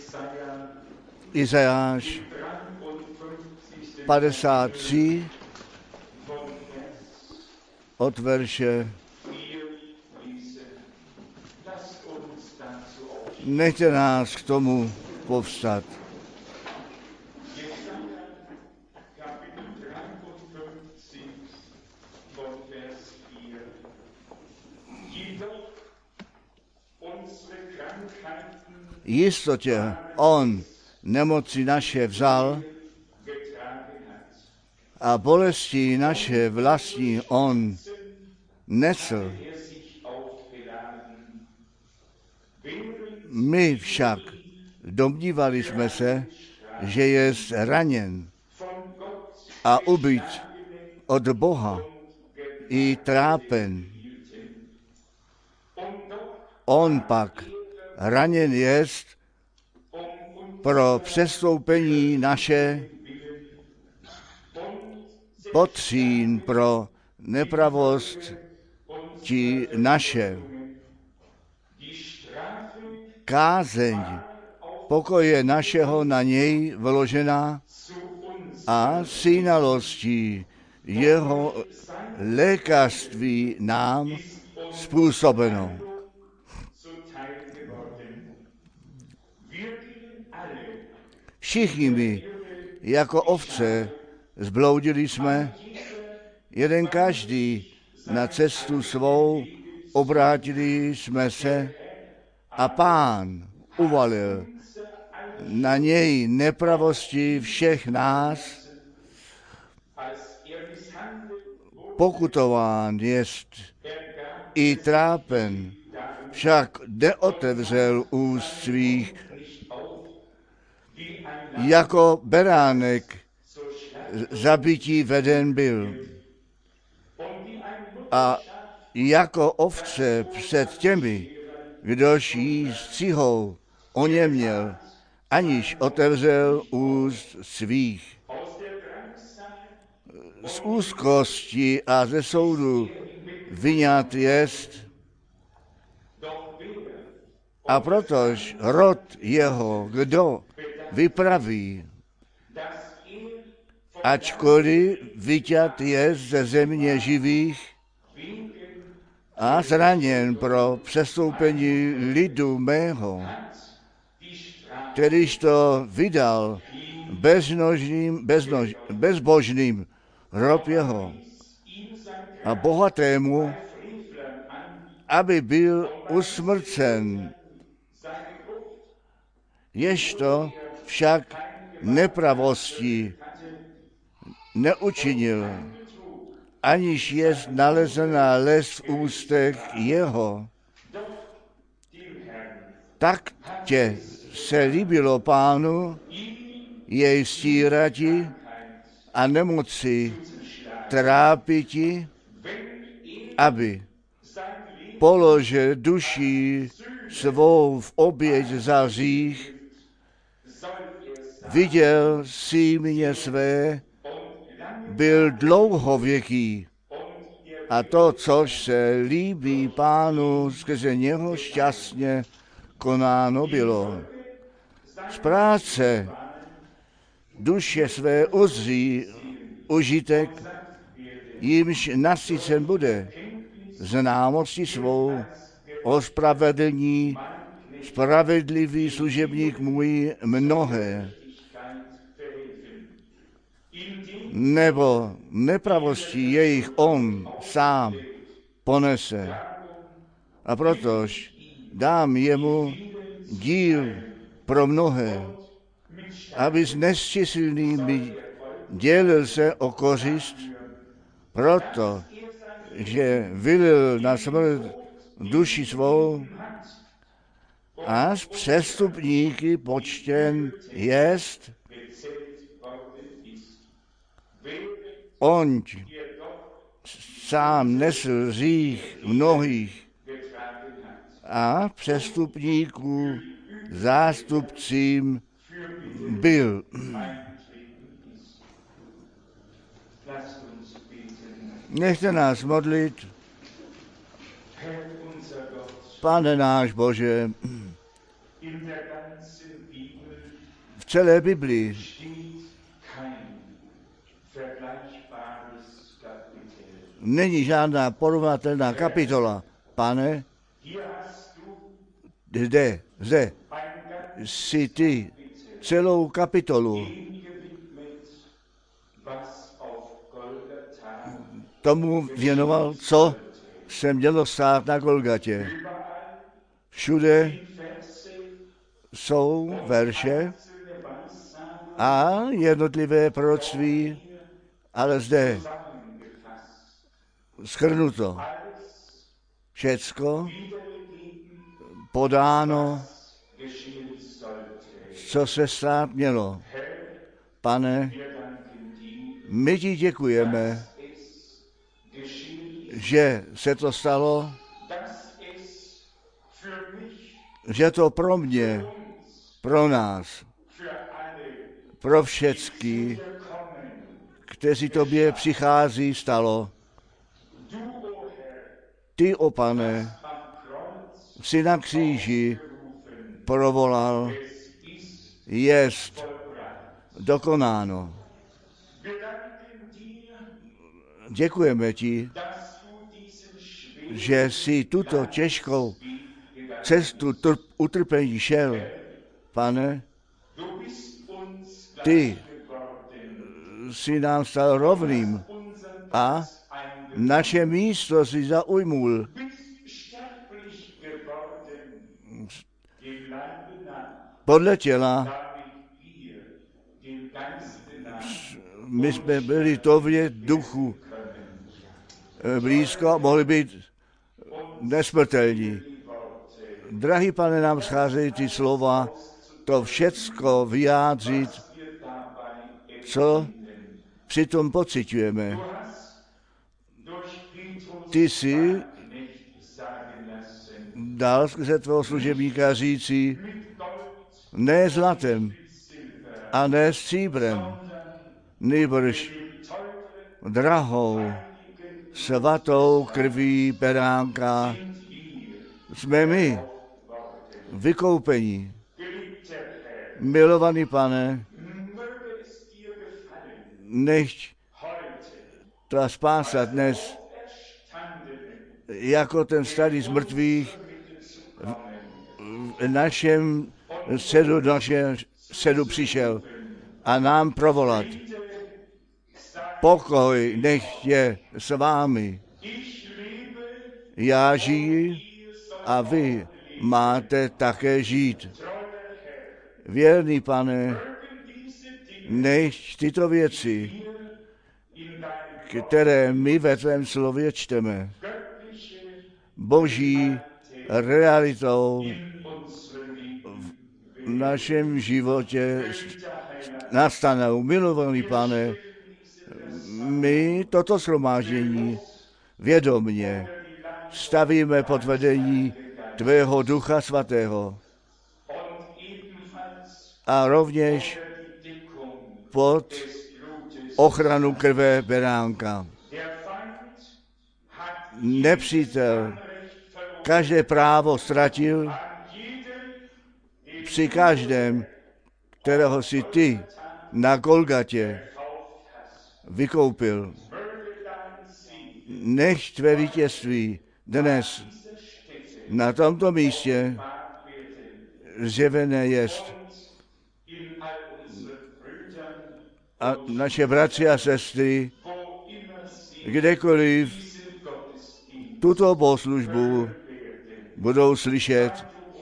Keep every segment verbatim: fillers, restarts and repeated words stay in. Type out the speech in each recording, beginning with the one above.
Izajáš padesát tři od verše. Nechte nás k tomu povstat. Jistotě on nemoci naše vzal a bolesti naše vlastní on nesl. My však domnívali jsme se, že je zraněn a ubyt od Boha i trápen. On pak raněn jest pro přestoupení naše, potřín pro nepravost ti naše. Kázeň pokoje našeho na něj vložená a sínalostí jeho lékařství nám způsobeno. Všichni my, jako ovce, zbloudili jsme, jeden každý na cestu svou, obrátili jsme se a Pán uvalil na něj nepravosti všech nás, pokutován jest i trápen, však neotevřel úst svých, jako beránek zabití veden byl. A jako ovce před těmi, kdož jí střihou oněměl, aniž otevřel úst svých. Z úzkosti a ze soudu vyňat jest, a protož rod jeho kdo vypraví, ačkoliv vyťat je ze země živých a zraněn pro přestoupení lidu mého, kterýž to vydal beznožným, beznož, bezbožným hrob jeho a bohatému, aby byl usmrcen. Ježto však nepravosti neučinil, aniž je nalezená les v ústech jeho. Tak tě se líbilo Pánu jej stírati a nemoci trápiti, aby položil duši svou v oběť za hřích, viděl símě své, byl dlouhověký a to, což se líbí Pánu, skrze něho šťastně konáno bylo. Z práce duše své uzří užitek, jímž nasycen bude, známosti svou ospravedlní spravedlivý služebník můj mnohé. Nebo nepravosti jejich on sám ponese. A protož dám jemu díl pro mnohé, aby s nesčíslnými dělil se o kořist, proto, že vylil na smrt duši svou a s přestupníky počten jest, on sám nesl hřích mnohých a přestupníků zástupcím byl. Nechte nás modlit. Pane náš Bože, V celé Biblii není žádná porovnatelná kapitola. Pane, zde, zde si ty celou kapitolu tomu věnoval, co se mělo stát na Golgatě. Všude jsou verše a jednotlivé proroctví, ale zde shrnuto všecko podáno, co se stát mělo. Pane, my ti děkujeme, že se to stalo, že to pro mě, pro nás, pro všecky, kteří tobě přichází, stalo. Ty, o Pane, jsi na kříži provolal, jest dokonáno. Děkujeme ti, že jsi tuto těžkou cestu trp, utrpení šel. Pane, ty jsi nám stal rovným a naše místo si zaujmul. Podle těla my jsme byli tově duchu blízko a mohli být nesmrtelní. Drahý Pane, nám scházejí ty slova, to všecko vyjádřit, co přitom pociťujeme. Ty jsi dal skrze tvého služebníka říci, ne zlatem a ne stříbrem, nýbrž drahou, svatou krví beránka jsme my, vykoupení. Milovaný Pane, nechť ta spása dnes, jako ten starý z mrtvých, v našem sedu, našem sedu přišel a nám provolat. Pokoj nech je s vámi. Já žiji a vy máte také žít. Věrný Pane, nech tyto věci, které my ve tvém slově čteme, boží realitou v našem životě nastanou. Milovaný Pane, my toto shromáždění vědomně stavíme pod vedení tvého Ducha Svatého a rovněž pod ochranu krve beránka. Nepřítel každé právo ztratil při každém, kterého si ty na Golgatě vykoupil. Nech tvé vítězství dnes na tomto místě zjevené jest. A naše bratři a sestry, kdekoliv tuto bohoslužbu budou slyšet,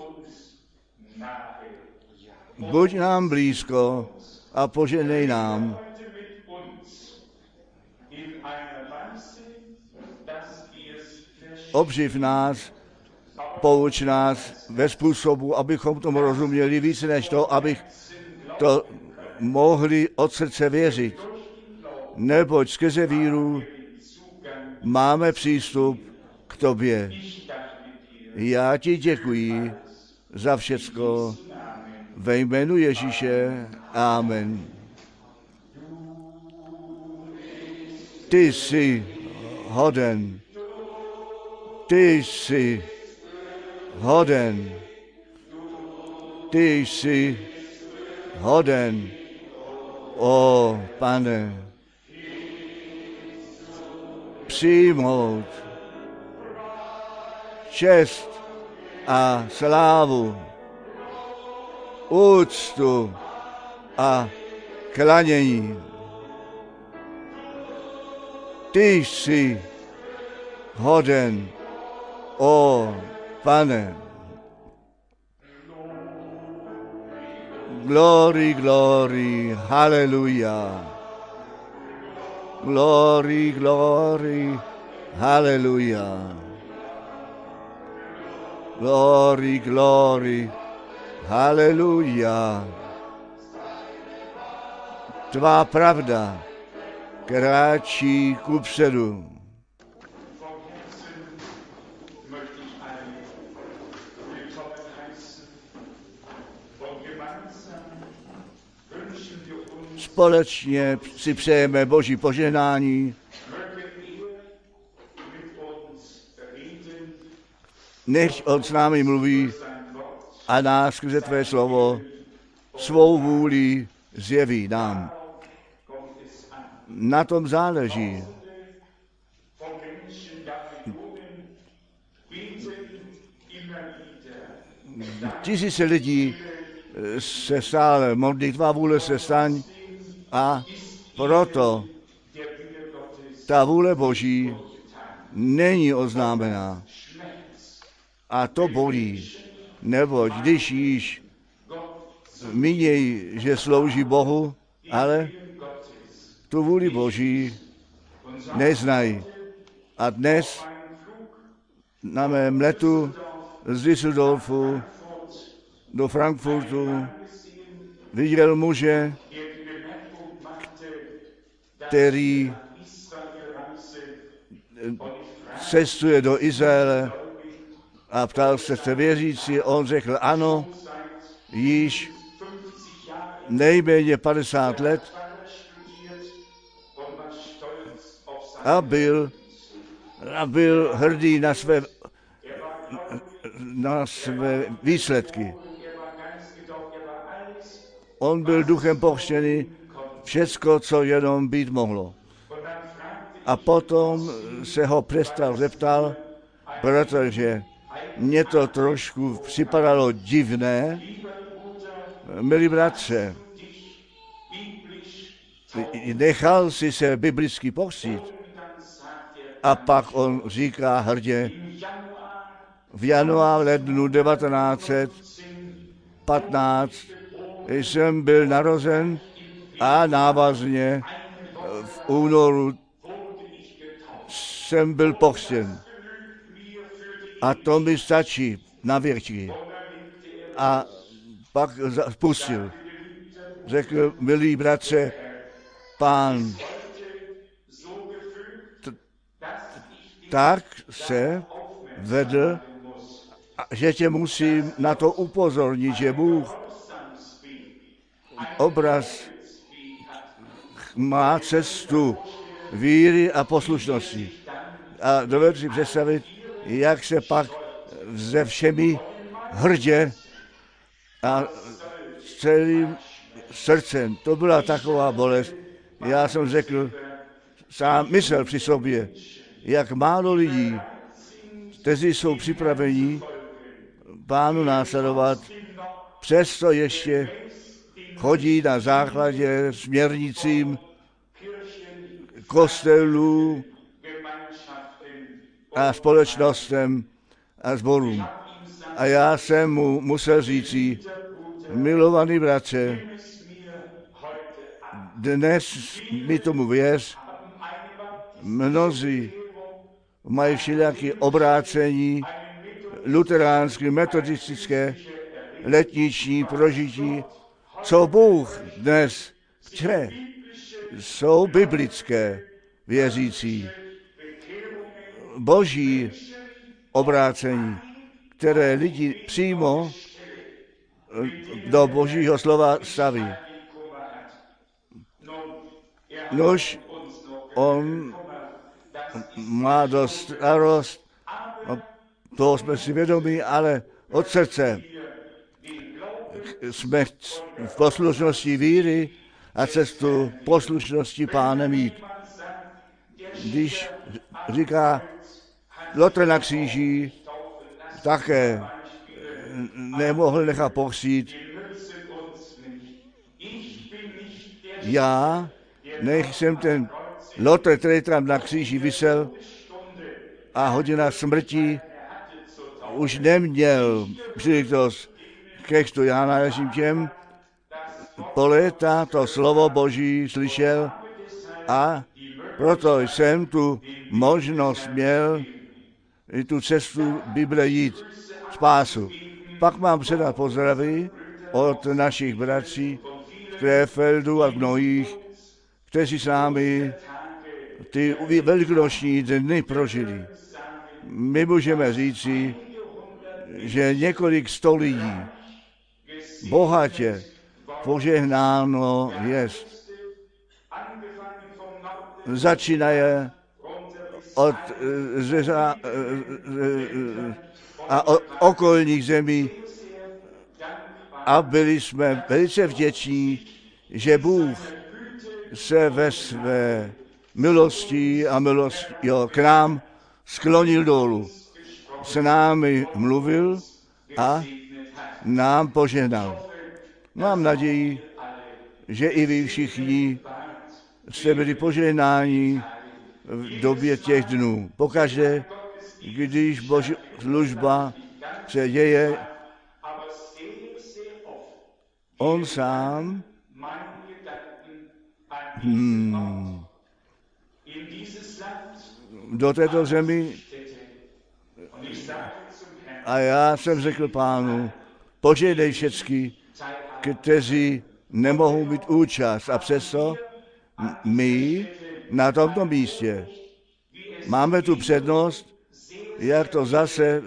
buď nám blízko a poženej nám. Obživ nás, pouč nás ve způsobu, abychom tomu rozuměli více než to, abych to mohli od srdce věřit. Neboť skrze víru máme přístup k tobě. Já ti děkuji za všecko. Ve jménu Ježíše. Amen. Ty jsi hoden. Ty jsi hoden. Ty jsi hoden, o Pane, přijmout čest a slávu, úctu a klanění. Ty jsi hoden, o Pane. Glory, glory, hallelujah. Glory, glory, hallelujah. Glory, glory, hallelujah. Tvá pravda kráčí kupředu. Společně si přejeme Boží požehnání. Nech on s námi mluví a nás skrze tvé slovo svou vůli zjeví nám. Na tom záleží. Tisíce lidí se stále modlí, tvá vůle se staň, a proto ta vůle Boží není oznámená. A to bolí, neboť když již míněj, že slouží Bohu, ale tu vůli Boží neznají. A dnes na mém letu z Düsseldorfu do Frankfurtu viděl muže, který cestuje do Izraele a ptal se, jste věřící? On řekl, ano, již nejméně padesát let a byl, a byl hrdý na své, na své výsledky. On byl duchem pohřtěný, všecko, co jenom být mohlo. A potom se ho přestal zeptal, protože mně to trošku připadalo divné. Milí bratře, nechal si se biblicky pohřtít. A pak on říká hrdě, v januáru lednu devatenáct set patnáct jsem byl narozen a návazně v únoru jsem byl pohřtěn. A to mi stačí na věky. A pak pustil. Řekl, milí bratře, Pán t- tak se vedl, že tě musím na to upozornit, že Bůh obraz má cestu víry a poslušnosti. A dovedu si představit, jak se pak ze všemi hrdě a celým srdcem, to byla taková bolest. Já jsem řekl, sám myslel při sobě, jak málo lidí, kteří jsou připraveni Pánu následovat, přesto ještě chodí na základě směrnicím kostelů a společnostem a sborům. A já jsem mu musel říci, milovaný bratře, dnes mi tomu věř, mnozí mají všelijaké obrácení, luteránské, metodistické, letniční prožití. Co Bůh dnes chce, jsou biblické věřící. Boží obrácení, které lidi přímo do Božího slova staví. Nož on má dost starost, toho jsme si vědomí, ale od srdce jsme v poslušnosti víry a cestu poslušnosti Pánem jít. Když říká Lotr na kříži, také nemohl nechat pokřít. Já nejsem ten Lotr, který tam na kříži visel a hodina smrti už neměl příležitost ke křtu. Já náležím těm, po léta to slovo Boží slyšel a proto jsem tu možnost měl i tu cestu Bible jít, spásu. Pak mám předat pozdraví od našich bratří v Krefeldu a mnohých, kteří s námi ty velikonoční dny prožili. My můžeme říci, že několik sto lidí bohatě požehnáno jest. Začínaje od zeza, a od okolních zemí a byli jsme velice vděční, že Bůh se ve své milosti a milosti jo, k nám sklonil dolů. S námi mluvil a nám požehnal. Mám naději, že i vy všichni jste byli požehnáni v době těch dnů. Pokaždé, když Boží služba se děje, on sám hmm, do této zemi a já jsem řekl Pánu, požehnej všecky, kteří nemohou mít účast a přesto my na tomto místě máme tu přednost, jak to zase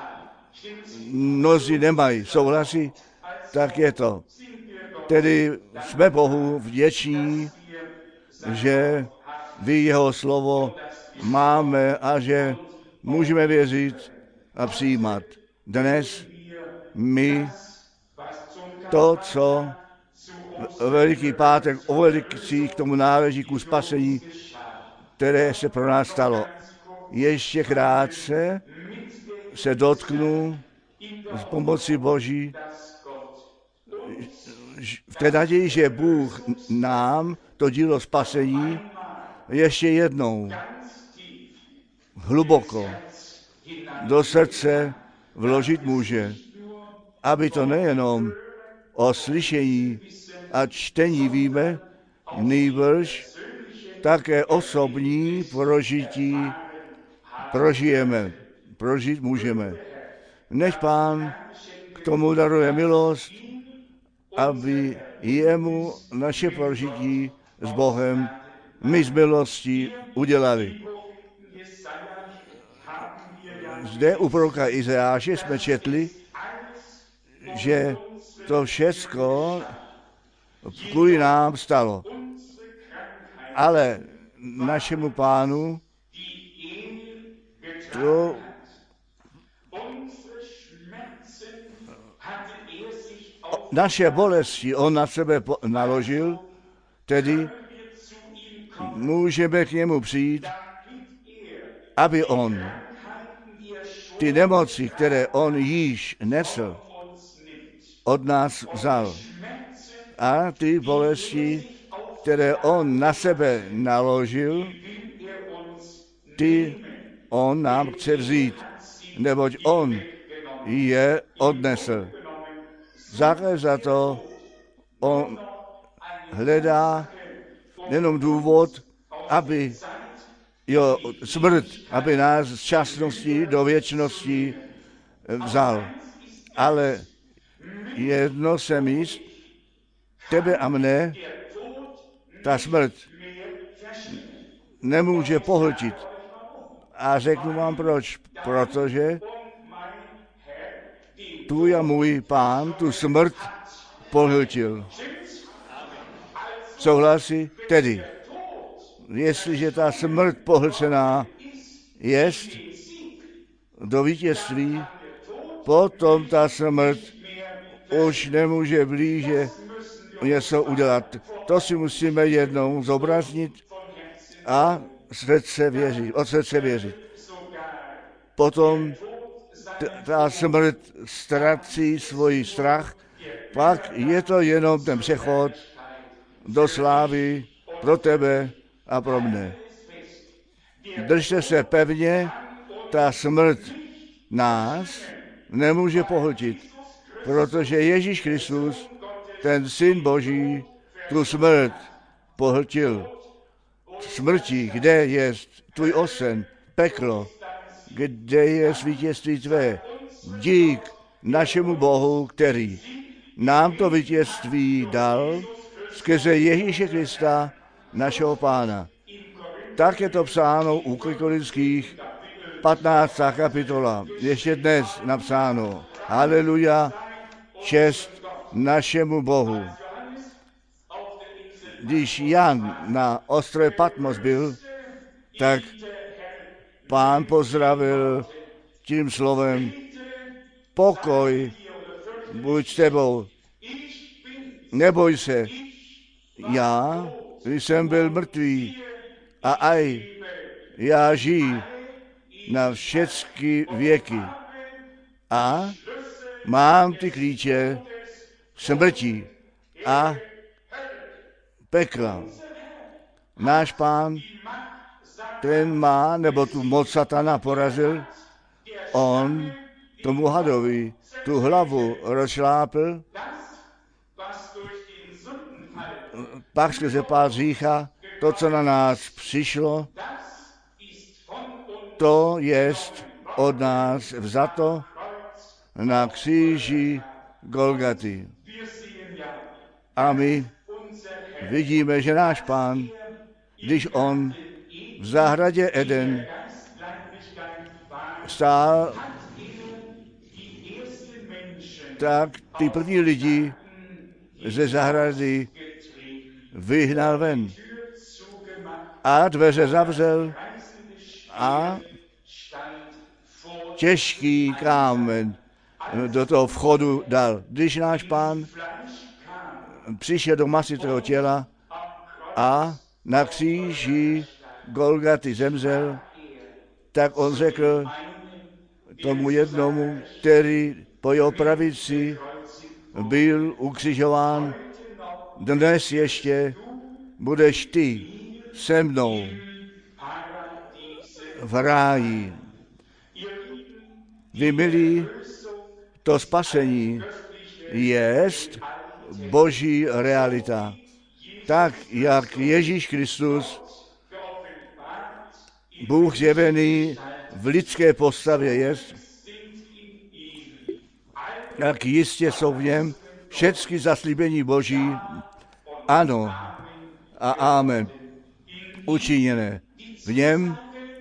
mnozí nemají. Souhlasí? Tak je to. Tedy jsme Bohu vděční, že vy jeho slovo máme a že můžeme věřit a přijímat. Dnes my to, co Veliký pátek o Velikcích k tomu náleží ku spasení, které se pro nás stalo. Ještě krátce se dotknu s pomocí Boží v té naději, že Bůh nám to dílo spasení ještě jednou hluboko do srdce vložit může, aby to nejenom o slyšení a čtení víme, nýbrž také osobní prožití prožijeme, prožít můžeme. Než Pán k tomu daruje milost, aby jemu naše prožití s Bohem my z milostí udělali. Zde u proroka Izajáše jsme četli, že to všecko kvůli nám stalo. Ale našemu Pánu to naše bolesti on na sebe naložil, tedy můžeme k němu přijít, aby on ty nemoci, které on již nesl, od nás vzal. A ty bolesti, které on na sebe naložil, ty on nám chce vzít, neboť on je odnesl. Základ za to on hledá jenom důvod, aby jo, smrt, aby nás z časnosti do věčnosti vzal. Ale jedno jsem jist, tebe a mne ta smrt nemůže pohltit. A řeknu vám proč. Protože tvůj a můj Pán tu smrt pohltil. Souhlasí? Tedy, jestliže ta smrt pohlcená jest do vítězství, potom ta smrt už nemůže blíže něco udělat. To si musíme jednou zobraznit a srdce věřit, od srdce věřit. Potom t- ta smrt ztratí svůj strach, pak je to jenom ten přechod do slávy pro tebe a pro mne. Držte se pevně, ta smrt nás nemůže pohltit, protože Ježíš Kristus, ten Syn Boží, tu smrt pohltil. Smrti, kde je tvůj osen, peklo, kde je vítězství tvé, dík našemu Bohu, který nám to vítězství dal skrze Ježíše Krista, našeho Pána. Tak je to psáno u Korinských patnáctá kapitola, ještě dnes napsáno. Haleluja, čest našemu Bohu. Když Jan na ostrově Patmos byl, tak Pán pozdravil tím slovem: pokoj buď s tebou, neboj se, já jsem byl mrtvý a aj já žiji na všechny věky a mám ty klíče smrti a pekla. Náš Pán, ten má, nebo tu moc satana porazil, on tomu hadovi tu hlavu rozšlápl, pak skrze pád hřícha, to, co na nás přišlo, to jest od nás vzato na kříži Golgaty. A my vidíme, že náš Pán, když on v zahradě Eden stál, tak ty první lidi ze zahrady vyhnal ven a dveře zavřel a těžký kámen do toho vchodu dal. Když náš Pán přišel do masitého těla a na kříži Golgaty zemřel, tak on řekl tomu jednomu, který po jeho pravici byl ukřižován: dnes ještě budeš ty se mnou v ráji. Vy milí, to spasení jest Boží realita. Tak, jak Ježíš Kristus, Bůh zjevený v lidské postavě jest, tak jistě jsou v něm všechny zaslíbení Boží, ano a amen, učiněné. V něm,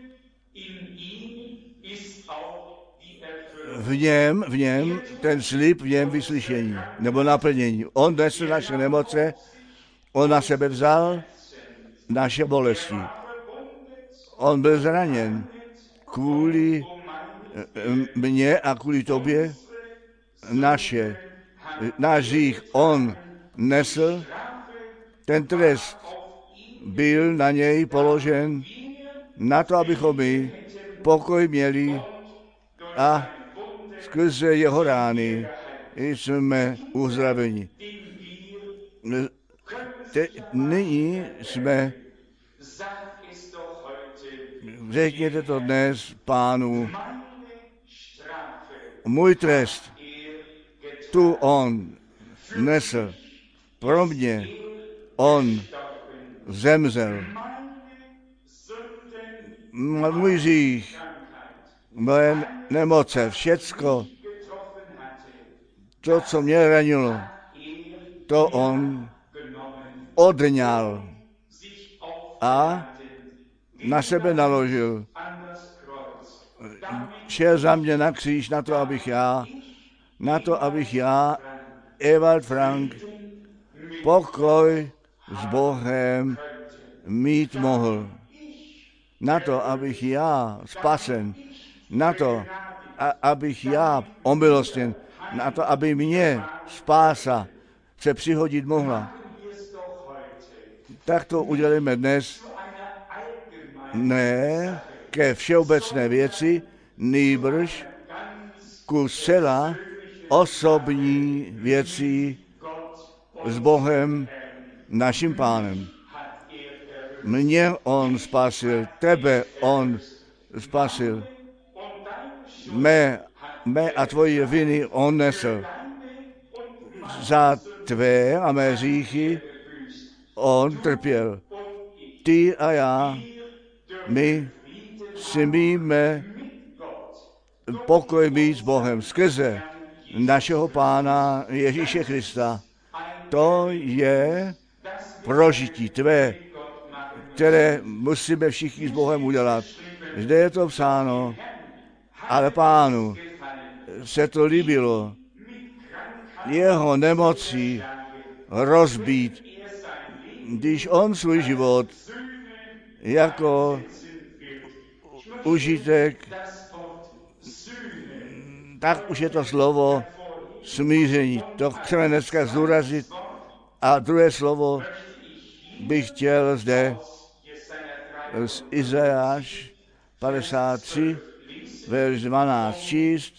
v něm, v něm, ten slib, v něm vyslyšení, nebo naplnění. On nesl naše nemoce, on na sebe vzal naše bolesti. On byl zraněn kvůli mně a kvůli tobě. Naše, náš hřích on nesl, ten trest byl na něj položen na to, abychom my pokoj měli a skrze jeho rány jsme uzdraveni. Te, nyní jsme, řekněte to dnes Pánu, můj trest, tu on nesl pro mě, on zemřel. Můj hřích, moje nemoce, všecko, to, co mě ranilo, to on odňal a na sebe naložil. Šel za mě na kříž na to, abych já, na to, abych já, Ewald Frank, pokoj s Bohem mít mohl. Na to, abych já spasen, na to, a, abych já omilostněn, na to, aby mě spása se přihodit mohla. Tak to uděláme dnes ne ke všeobecné věci, nýbrž ku zcela osobní věci s Bohem, naším Pánem. Mě on spasil, tebe on spasil, mé, mé a tvoje viny on nesl. Za tvé a mé hříchy on trpěl. Ty a já, my si míme pokoj mít s Bohem skrze našeho Pána Ježíše Krista. To je prožití tvé, které musíme všichni s Bohem udělat. Zde je to psáno, ale Pánu se to líbilo jeho nemocí rozbít, když on svůj život jako užitek, tak už je to slovo smíření. To chceme dneska zdůraznit. A druhé slovo bych chtěl zde z Izajáš padesát tři, verš dvanáct číst,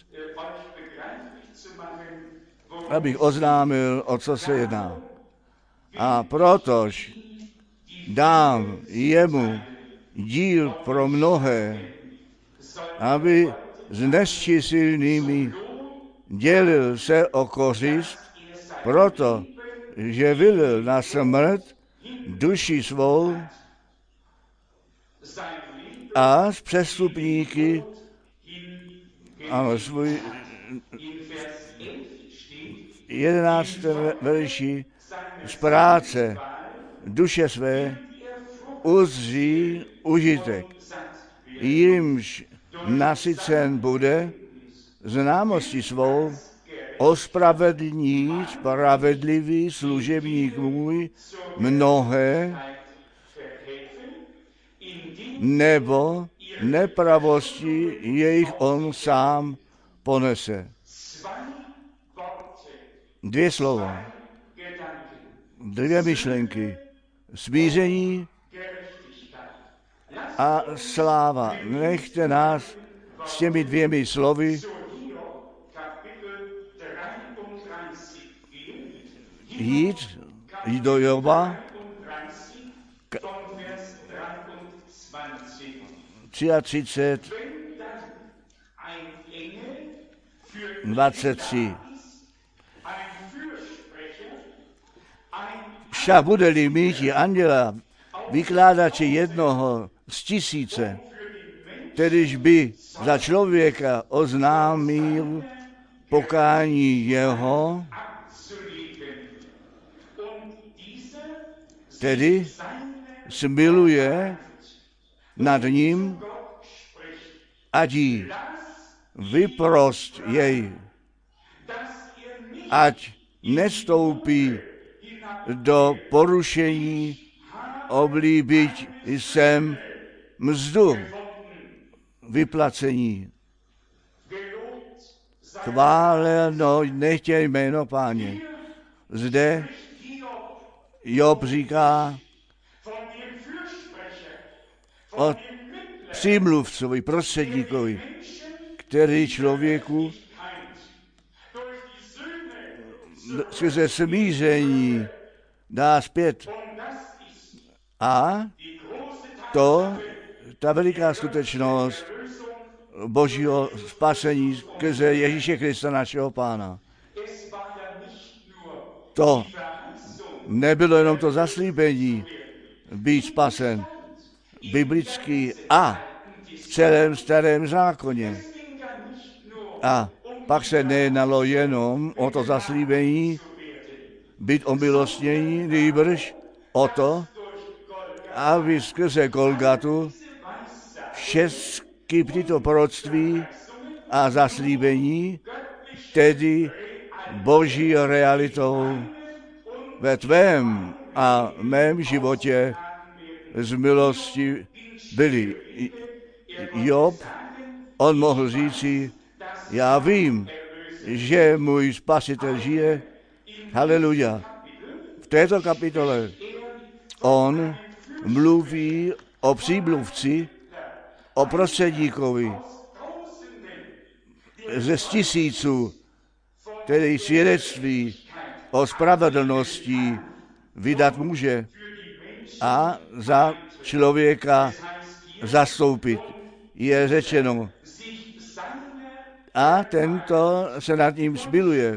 abych oznámil, o co se jedná. A protož dám jemu díl pro mnohé, aby s nesčísilnými dělil se o kořist, proto, že vylil na smrt duši svou a z přestupníky, ano, svůj jedenáctém verši, z práce duše své uzří užitek, jimž nasycen bude známostí svou, ospravedlní spravedlivý služebník můj mnohé, nebo nepravosti jejich on sám ponese. Dvě slova, dvě myšlenky, smíření a sláva. Nechte nás s těmi dvěmi slovy jít, jít do Joba třicet tři, dvacet tři. Však bude-li míti anděla vykládače jednoho z tisíce, kterýž by za člověka oznámil pokání jeho, tedy smiluje nad ním, ať jí vyprost jej, ať nestoupí do porušení, oblíbit jsem mzdu vyplacení. Chváleno nechtě jméno Páně. Zde Job říká o přímluvcovi, prostředníkovi, který člověku skrze smíření dá zpět. A to, ta veliká skutečnost Božího spasení skrze Ježíše Krista, našeho Pána. To nebylo jenom to zaslíbení být spasen biblický a v celém starém zákoně. A pak se nejednalo jenom o to zaslíbení být omilostnění, nýbrž o to, aby skrze Golgatu všechny tyto proroctví a zaslíbení, tedy Boží realitou ve tvém a mém životě z milosti byli. Job, on mohl říci, já vím, že můj spasitel žije. Haleluja. V této kapitole on mluví o přímluvci, o prostředníkovi ze tisíců, který svědectví o spravedlnosti vydat může a za člověka zastoupit. Je řečeno. A tento se nad ním smiluje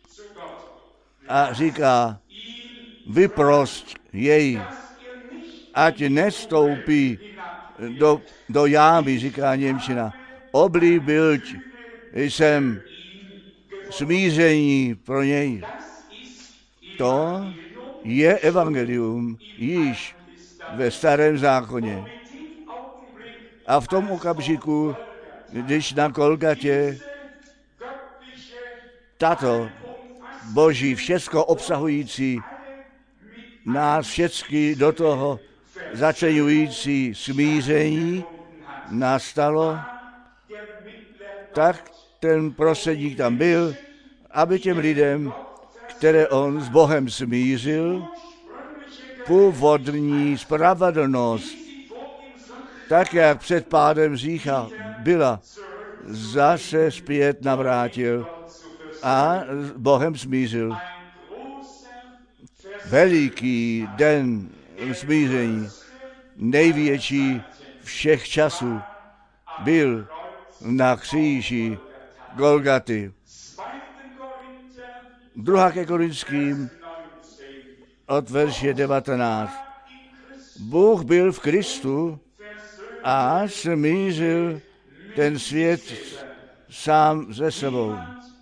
a říká, vyprost jej, ať nestoupí do, do jámy, říká němčina. Oblíbil jsem smíření pro něj. To je evangelium již ve starém zákoně. A v tom okamžiku, když na Golgatě tato boží všecko obsahující, nás všechny do toho začleňující smíření nastalo, tak ten prostředník tam byl, aby těm lidem, které on s Bohem smířil, původní spravedlnost, tak jak před pádem řícha byla, zase zpět navrátil a s Bohem smířil. Veliký den smíření, největší všech časů, byl na kříži Golgaty. Druhá ke Korinským od verše devatenáct. Bůh byl v Kristu a smířil ten svět sám ze sebou.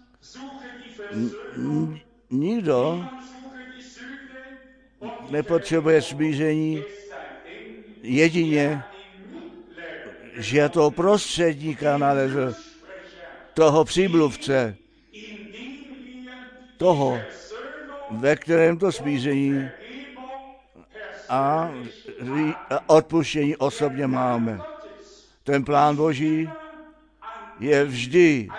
N- nikdo nepotřebuje smíření, jedině, že toho prostředníka nalezl, toho přímluvce, toho, ve kterém to smíření a odpuštění osobně máme. Ten plán Boží je vždy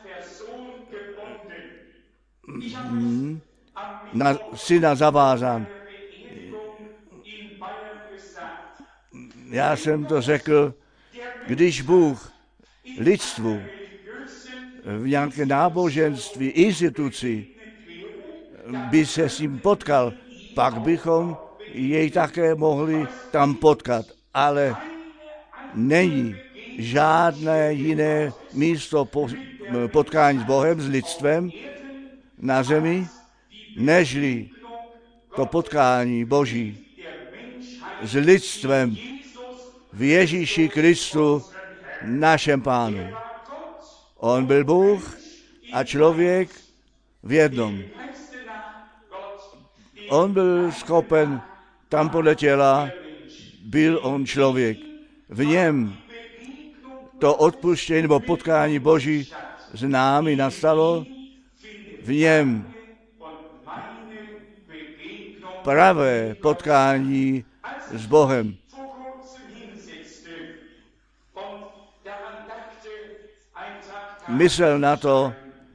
na syna zavázán. Já jsem to řekl, když Bůh lidstvu v nějaké náboženství, instituci by se s ním potkal, pak bychom jej také mohli tam potkat. Ale není žádné jiné místo potkání s Bohem, s lidstvem na zemi, nežli to potkání Boží s lidstvem v Ježíši Kristu, našem Pánu. On byl Bůh a člověk v jednom. On byl schopen tam podle těla, byl on člověk. V něm to odpuštění nebo potkání Boží s námi nastalo, v něm pravé potkání s Bohem. Myslel na to,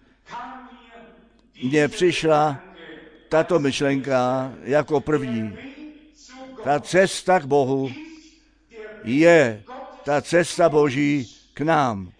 mně přišla tato myšlenka jako první. Ta cesta k Bohu je ta cesta Boží k nám.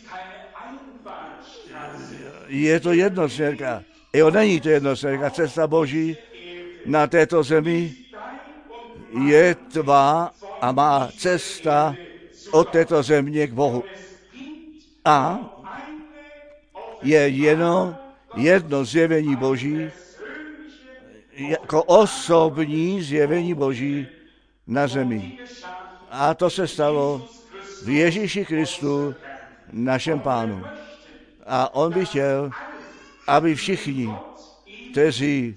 Je to jednosměrka. Jo, není to jednosměrka. Cesta Boží na této zemi je tvá a má cesta od této země k Bohu. A je jenom jedno zjevení Boží, jako osobní zjevení Boží na zemi. A to se stalo v Ježíši Kristu, našem Pánu. A on by chtěl, aby všichni, kteří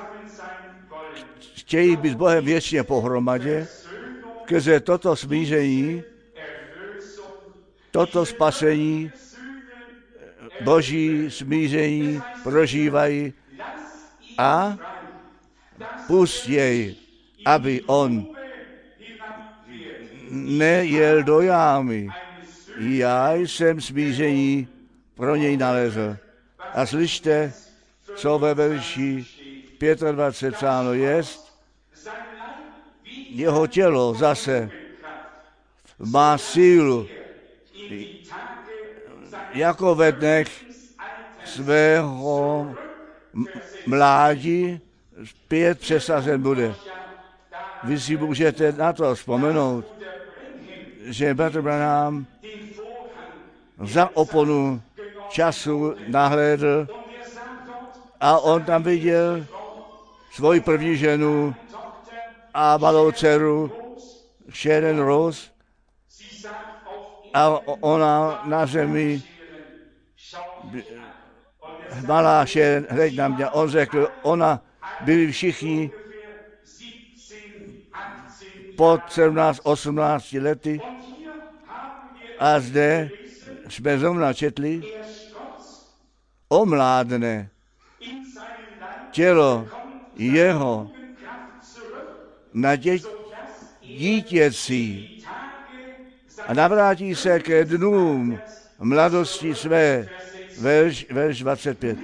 chtějí být s Bohem věčně pohromadě, skrze toto smíření, toto spasení, Boží smíření prožívají a pust jej, aby on nejel do jámy. Já jsem smíření pro něj nalezl. A slyšte, co ve verši dvacet pět psáno jest, jeho tělo zase má sílu, jako ve dnech svého mládí zpět přesazen bude. Vy si můžete na to vzpomenout, že Bratr Branham za oponu času nahlédl a on tam viděl svoji první ženu a malou dceru Sharon Rose a ona na zemi malá Sharon, hleď na mě, on řekl, ona byli všichni pod sedmnáct osmnáct lety a zde jsme zrovna četli, omládne tělo jeho na dě- dítěcí a navrátí se ke dnům mladosti své, verš, verš dvacet pět.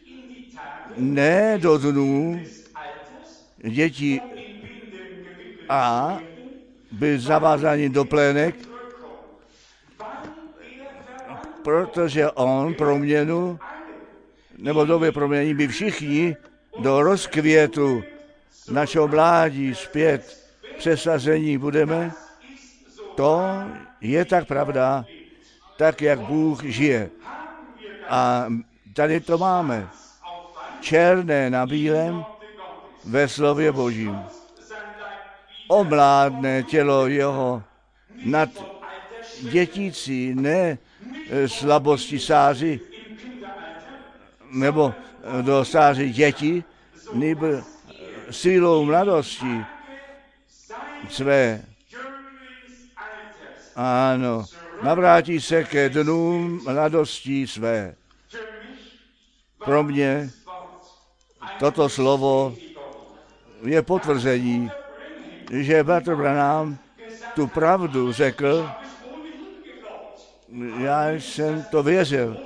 Ne do dnů dětí a byl zavázaný do plének, protože on proměnu, nebo době promění by všichni do rozkvětu našeho mládí zpět přesazení budeme. To je tak pravda, tak jak Bůh žije. A tady to máme. Černé na bílém ve slově Božím. Omládne tělo jeho nad dětící, ne slabosti sáři, nebo do sáři dětí, nebo sílou mladosti své. Ano, navrátí se ke dnům mladosti své. Pro mě toto slovo je potvrzení, že Bratr Branham tu pravdu řekl. Já jsem to věřil.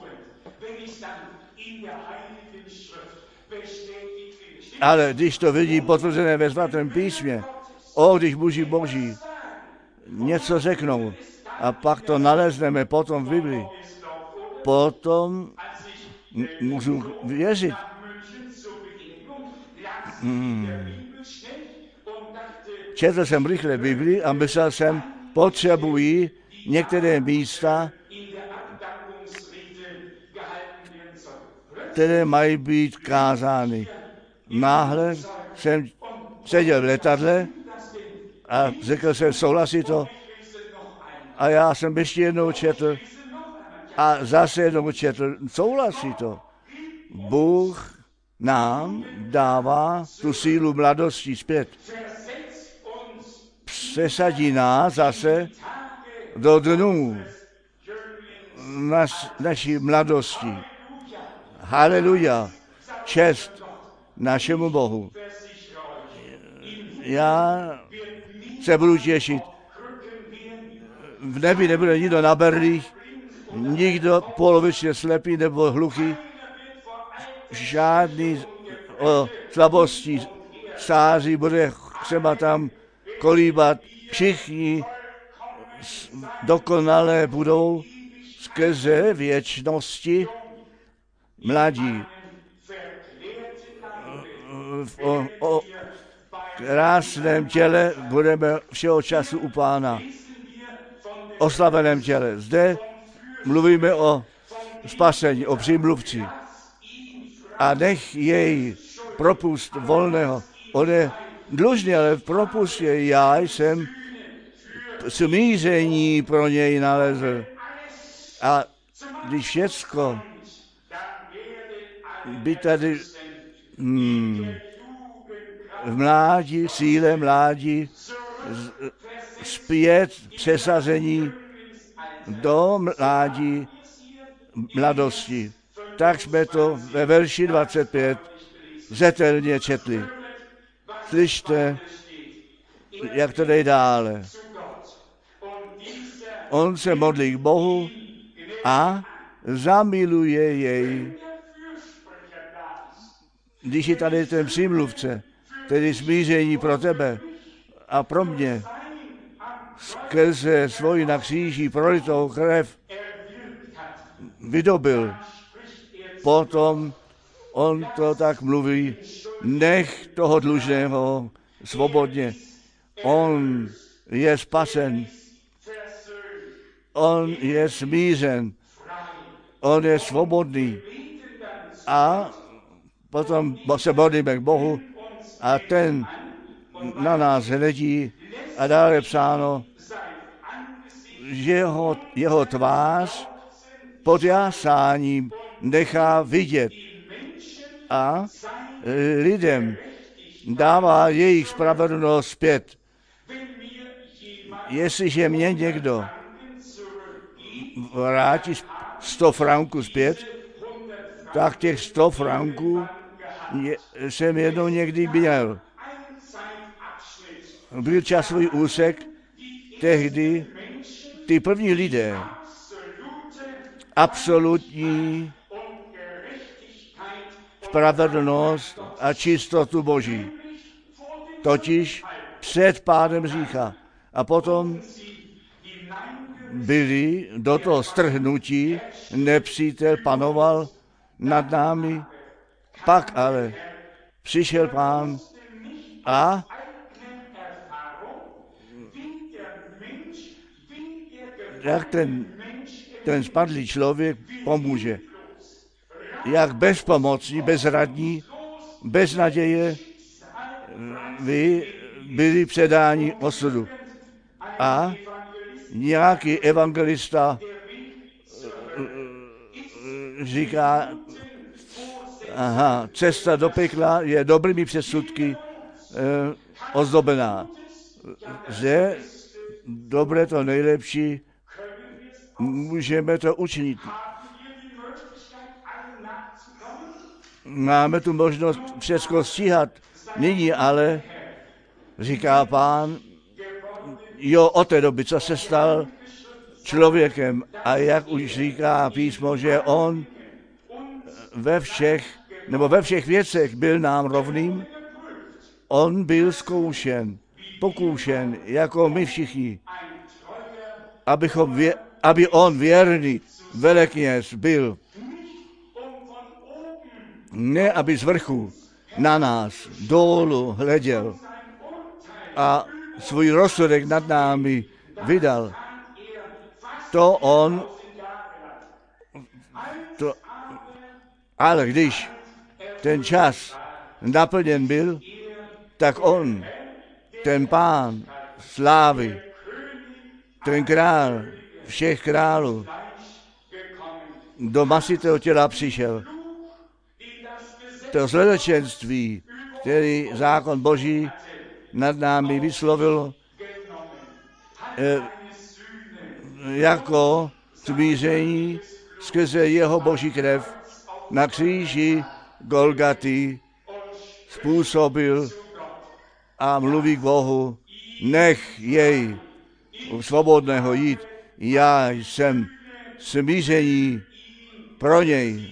Ale když to vidí potvrzené ve svatém písmě, o, když muži boží něco řeknou a pak to nalezneme potom v Biblii, potom m- můžu věřit. Hmm. Četl jsem rychle Biblii a myslel jsem, potřebuji některé místa, které mají být kázány. Náhle jsem seděl v letadle a řekl jsem, souhlasí to. A já jsem ještě jednou četl a zase jednou četl, souhlasí to. Bůh nám dává tu sílu mladosti zpět. Přesadí nás zase do dnů naš, naší mladosti. Haleluja. Čest našemu Bohu. Já se budu těšit. V nebi nebude nikdo na berlích, nikdo polovičně slepý nebo hluchý, žádný o slabosti stáří bude třeba tam kolíbat. Všichni dokonale budou skrze věčnosti mladí. O, o krásném těle budeme všeho času u Pána. Oslaveném těle. Zde mluvíme o spasení, o přímluvci. A nech jej propust volného. On je dlužný, ale propust je. Já jsem smíření pro něj nalezl. A když všecko by tady hmm, v mládí, síle mládí, zpět přesazení do mládí mladosti. Tak jsme to ve verši dvacet pět zetelně četli. Slyšte, jak to jde dále. On se modlí k Bohu a zamiluje jej když je tady ten přímluvce, tedy smíření pro tebe a pro mě, skrze svoji na kříži prolitou krev vydobil, potom on to tak mluví, nech toho dlužného svobodně. On je spasen, on je smířen, on je svobodný. A potom se modlíme k Bohu a ten na nás hledí a dále je psáno, že jeho, jeho tvář pod jásáním nechá vidět a lidem dává jejich spravedlnost zpět. Jestliže mě někdo vrátí sto franků zpět, tak těch sto franků jsem jednou někdy měl. Byl časový úsek, tehdy ty první lidé absolutní spravedlnost a čistotu Boží, totiž před pádem hřícha. A potom byli do toho strhnutí, nepřítel panoval nad námi, pak ale přišel Pán a jak ten, ten spadlý člověk pomůže. Jak bezpomocní, bezradní, bez naděje vy byli předáni osudu. A nějaký evangelista říká, aha, cesta do pekla je dobrými předsudky eh, ozdobená. Že dobré to nejlepší, můžeme to učinit. Máme tu možnost všechno stíhat. Nyní ale, říká Pán, jo, od té doby, co se stal člověkem a jak už říká písmo, že on ve všech, nebo ve všech věcech byl nám rovným, on byl zkoušen, pokoušen, jako my všichni, abychom vě, aby on věrný velekněz byl. Ne, aby z vrchu na nás dolů hleděl a svůj rozsudek nad námi vydal. To on, to, ale když ten čas naplněn byl, tak on, ten Pán slávy, ten král všech králů, do masitého těla přišel. To zločenství, který zákon Boží nad námi vyslovil eh, jako smíření skrze jeho Boží krev na kříži Golgaty způsobil a mluví k Bohu, nech jej svobodného jít. Já jsem smíření pro něj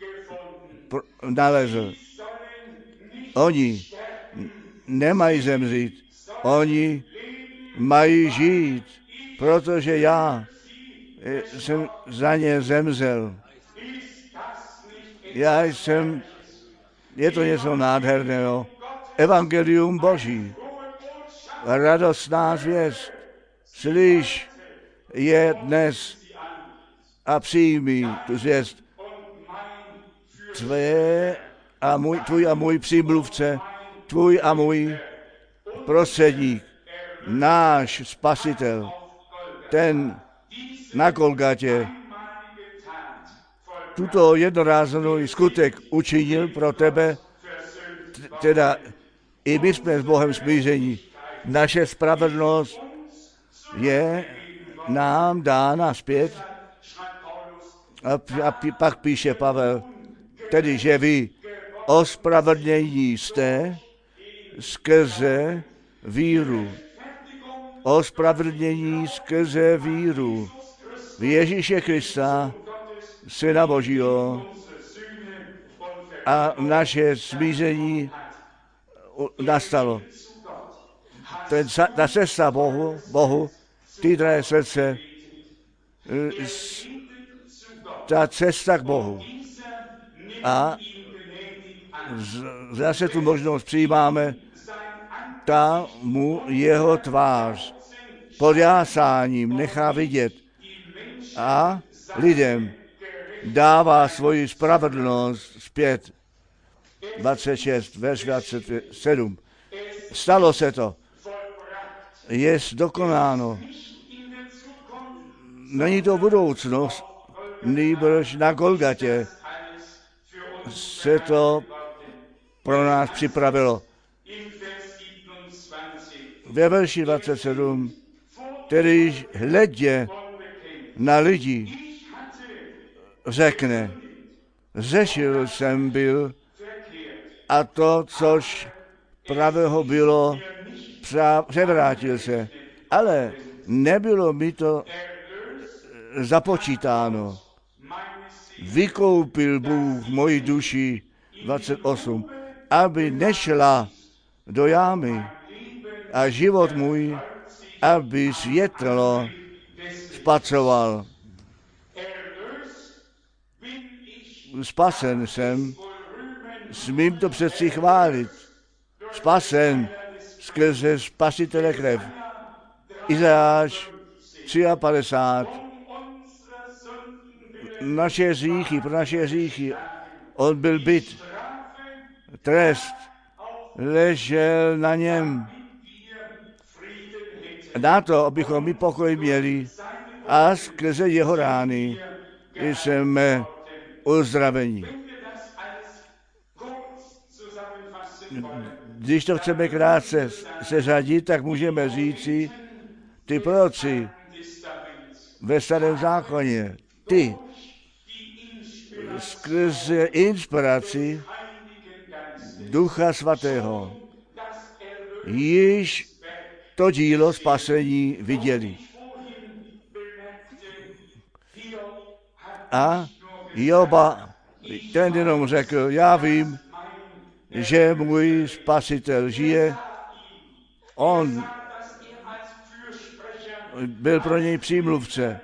nalezl. Oni nemají zemřít, oni mají žít, protože já jsem za ně zemřel. Já jsem, je to něco nádherného, evangelium Boží, radostná zvěst, slyš je dnes a přijmi tu zvěst. Tvé a můj, tvůj a můj přímluvce, tvůj a můj prostředník, náš spasitel, ten na Golgatě tuto jednorázový skutek učinil pro tebe, teda i my jsme s Bohem smíření. Naše spravedlnost je nám dána zpět. A, a pak píše Pavel, tedy, že vy ospravedlnění jste skrze víru. Ospravedlnění skrze víru v Ježíše Krista, Syna Božího. a naše smíření nastalo. Ten, ta cesta Bohu, Bohu, týdré srdce, ta cesta k Bohu. A zase tu možnost přijímáme, ta mu jeho tvář pod jásáním nechá vidět a lidem dává svoji spravedlnost zpět. dvacet šest, verš dvacet sedm. Stalo se to. Je dokonáno. Není to budoucnost, nýbrž na Golgatě se to pro nás připravilo. Ve verši dvacet sedm, kterýž hledě na lidi řekne, řešil jsem byl a to, což pravého bylo, převrátil se, ale nebylo mi to započítáno. Vykoupil Bůh moji duši, dvacet osm, aby nešla do jámy a život můj, aby světlo spatřoval. Spasen jsem, smím to přeci chválit. Spasen skrze Spasitele krev. Izajáš padesát tři. Naše hříchy, pro naše hříchy, on byl bit. Trest ležel na něm. Na to, abychom my pokoj měli a skrze jeho rány jsme uzdraveni. Když to chceme krátce seřadit, tak můžeme říci, ty proroci ve Starém zákoně, ty skrze inspiraci Ducha Svatého již to dílo spasení viděli. A Joba, ten jenom řekl, já vím, že můj Spasitel žije. On byl pro něj přímluvce,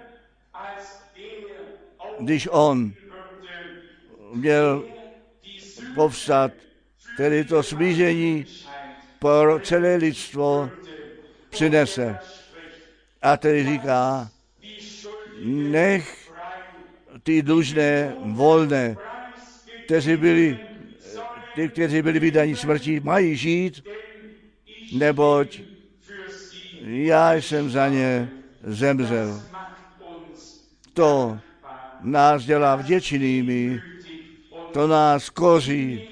když on měl povstat, tedy to smíření pro celé lidstvo přinese. A tedy říká, nech ty dlužné volné, kteří byli, ty, kteří byli vydáni smrti, mají žít, neboť já jsem za ně zemřel. To nás dělá vděčnými, to nás koří.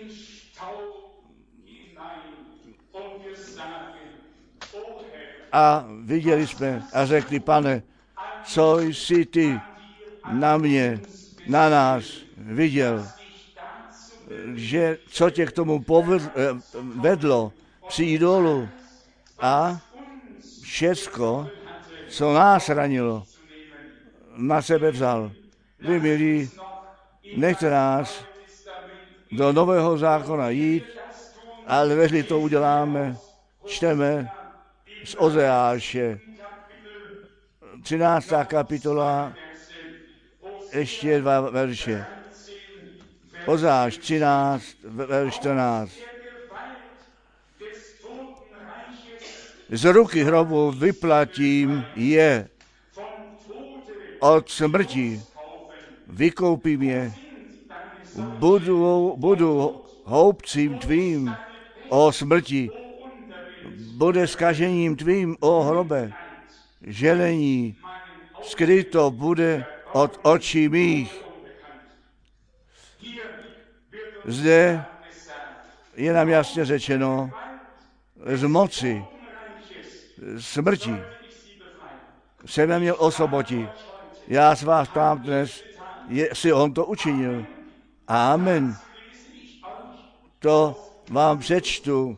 A viděli jsme a řekli, Pane, co jsi ty na mě, na nás viděl, že co tě k tomu vedlo při idolu a všecko, co nás ranilo, na sebe vzal. Vy, milí, nechte nás do Nového zákona jít, ale jestli to uděláme, čteme z Ozeáše, třináctá kapitola, ještě dva verše. Ozeáš třináct, verš čtrnáct. Z ruky hrobu vyplatím je od smrti, vykoupím je, budu, budu houbcím tvým o smrti, bude zkažením tvým o hrobe, želení skryto bude od očí mých. Zde je nám jasně řečeno, z moci smrti se mě měl osvobotit. Já se vás ptám dnes, jestli on to učinil. Amen. To vám přečtu.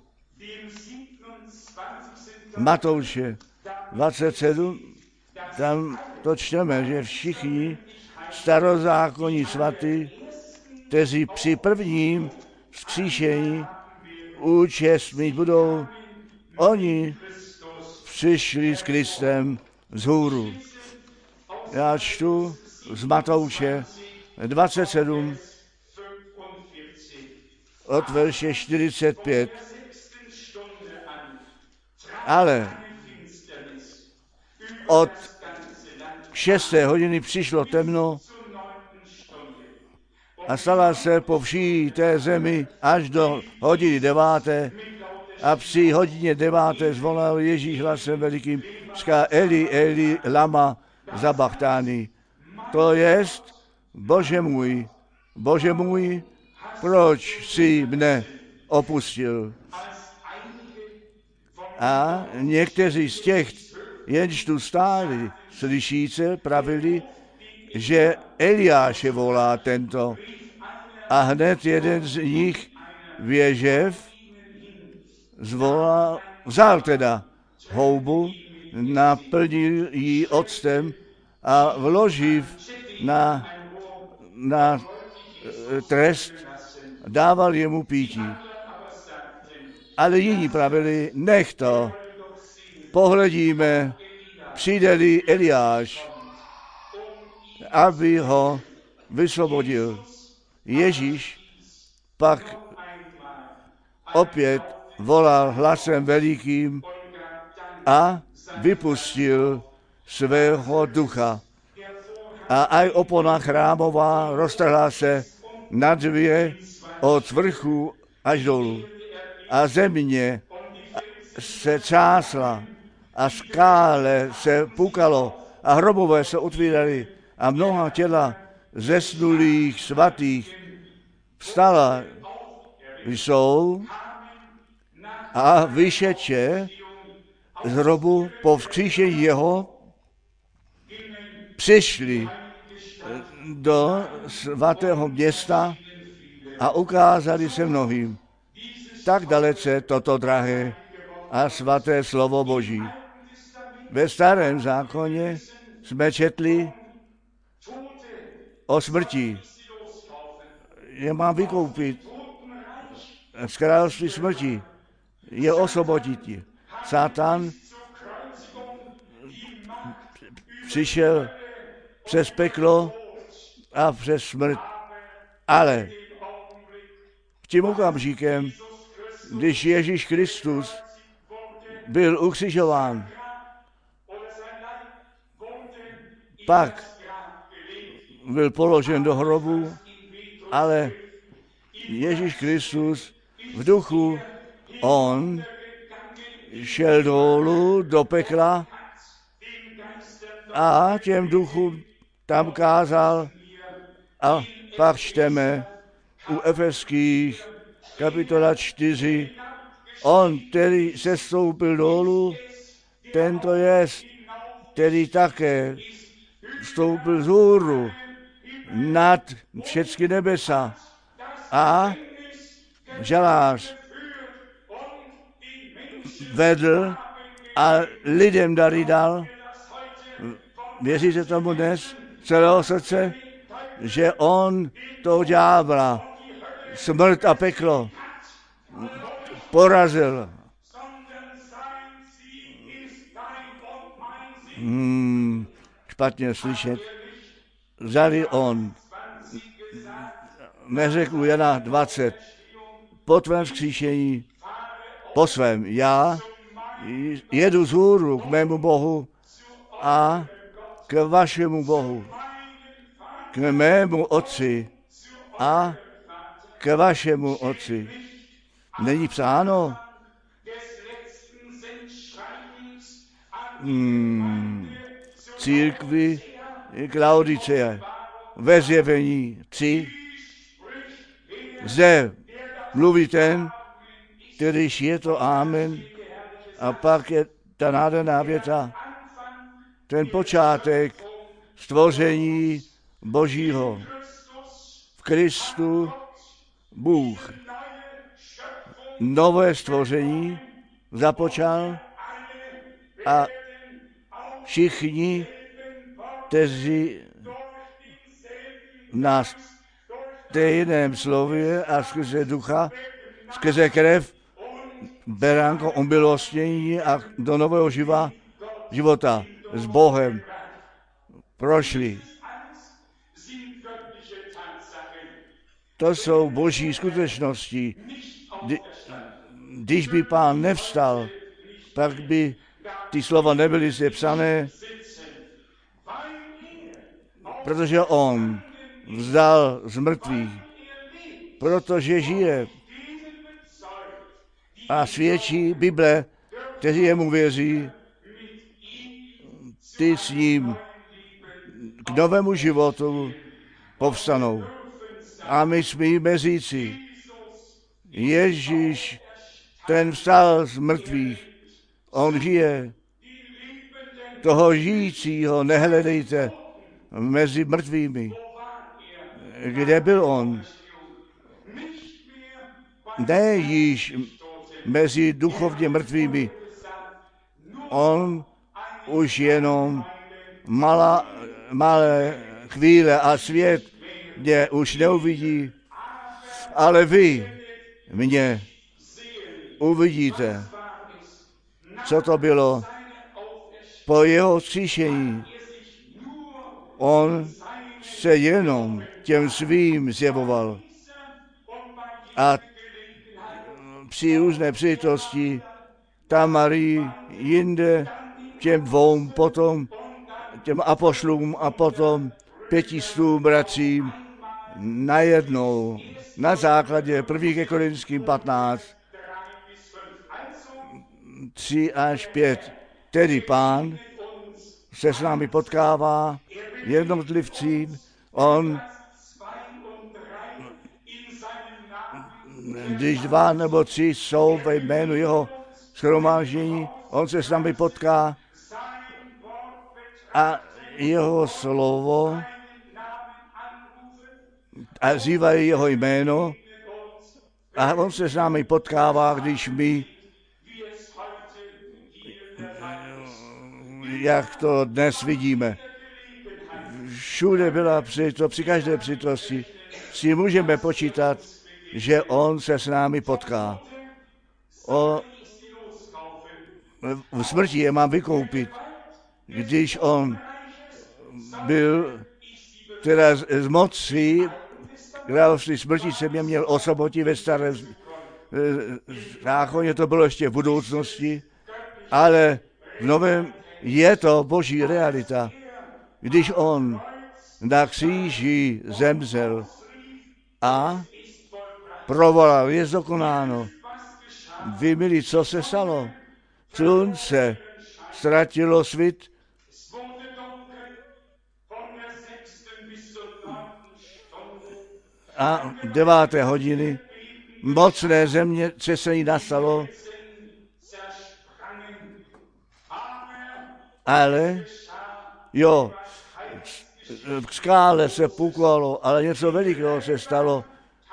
Matouše dvacet sedm, tam to čteme, že všichni starozákonní svatý, kteří při prvním vzkříšení účastnit budou, oni přišli s Kristem vzhůru. Já čtu z Matouše dvacet sedm od verše čtyřicet pět. Ale od šesté hodiny přišlo temno a stala se po vší té zemi až do hodiny deváté. A při hodině deváté zvolal Ježíš hlasem velikým, říká Eli, Eli, lama sabachthani. To jest, Bože můj, Bože můj, proč jsi mne opustil? A někteří z těch, jenž tu stáli, slyšíce, pravili, že Eliáše volá tento. A hned jeden z nich věžev zvolal, vzal teda houbu, naplnil ji octem a vloživ na, na trest, dával jemu pítí. Ale jiní pravili, nech to, pohledíme, přijde-li Eliáš, aby ho vysvobodil. Ježíš pak opět volal hlasem velikým a vypustil svého ducha. A aj opona chrámová roztrhla se na dvě od vrchu až dolů. A země se třásla a skále se pukalo a hrobové se otvíraly a mnoha těla zesnulých svatých vstala jsou a vyšeče z hrobu po vzkříšení jeho přišli do svatého města a ukázali se mnohým. Tak dalece toto drahé a svaté slovo Boží. Ve starém zákoně jsme četli o smrti. Je mám vykoupit z království smrti. Je osvobodit. Satan přišel přes peklo a přes smrt. Ale tím okamžikem, když Ježíš Kristus byl ukřižován, pak byl položen do hrobu, ale Ježíš Kristus v duchu, on šel dolů do pekla a těm duchům tam kázal a pak čteme u Efeských kapitola čtyři, on, který sestoupil dolů, tento jest, který také vstoupil vzhůru nad všechny nebesa a žalář vedl a lidem dary dal. Věříte tomu dnes celého srdce, že on toho ďábla, smrt a peklo porazil. Hmm, špatně slyšet. Vzali on, neřekl Jana dvacet, po tvém vzkříšení, po svém, já jedu vzhůru k mému Bohu a k vašemu Bohu, k mému Otci a k vašemu Otci. Není psáno? Hmm, církvi Laodicea ve Zjevení tři. Zde mluví ten, kterýž je to Amen, a pak je ta nádherná věta, ten počátek stvoření Božího. V Kristu Bůh nové stvoření započal a všichni, kteří nás stejném slově a skrze ducha, skrze krev, beránko omilostnění a do nového živa, života s Bohem prošli. To jsou boží skutečnosti. Když by Pán nevstal, pak by ty slova nebyly zde psané, protože on vzdal z mrtvých, protože žije a svědčí Bible, kteří jemu věří, ty s ním k novému životu povstanou. A my smíme říci, Ježíš, ten vstal z mrtvých, on žije. Toho žijícího nehledejte mezi mrtvými. Kde byl on? Ne již mezi duchovně mrtvými. On už jenom malá, malé chvíle a svět mě už neuvidí, ale vy mě uvidíte. Co to bylo? Po jeho vzkříšení on se jenom těm svým zjevoval. A při různé příležitosti tam Marii, jinde těm dvou, potom těm apoštolům a potom pětistům bratřím najednou na základě první ke Korinským patnáct, tři až pět. Tedy Pán se s námi potkává jednotlivcím, on, když dva nebo tři jsou ve jménu jeho shromáždění, on se s námi potká a jeho slovo a zývají jeho jméno a on se s námi potkává, když my, jak to dnes vidíme, všude byla příležitost, při každé příležitosti si můžeme počítat, že on se s námi potká. O, v smrti je mám vykoupit, když on byl teda z, z moci království smrti se mě měl osamotit ve starém zákoně, to bylo ještě v budoucnosti, ale v novém je to boží realita. Když on na kříži zemřel a provolal, je dokonáno. Vy, milí, co se stalo? Slunce ztratilo svit a deváté hodiny mocné země třesení nastalo, ale jo, k skále se pukalo, ale něco velikého se stalo.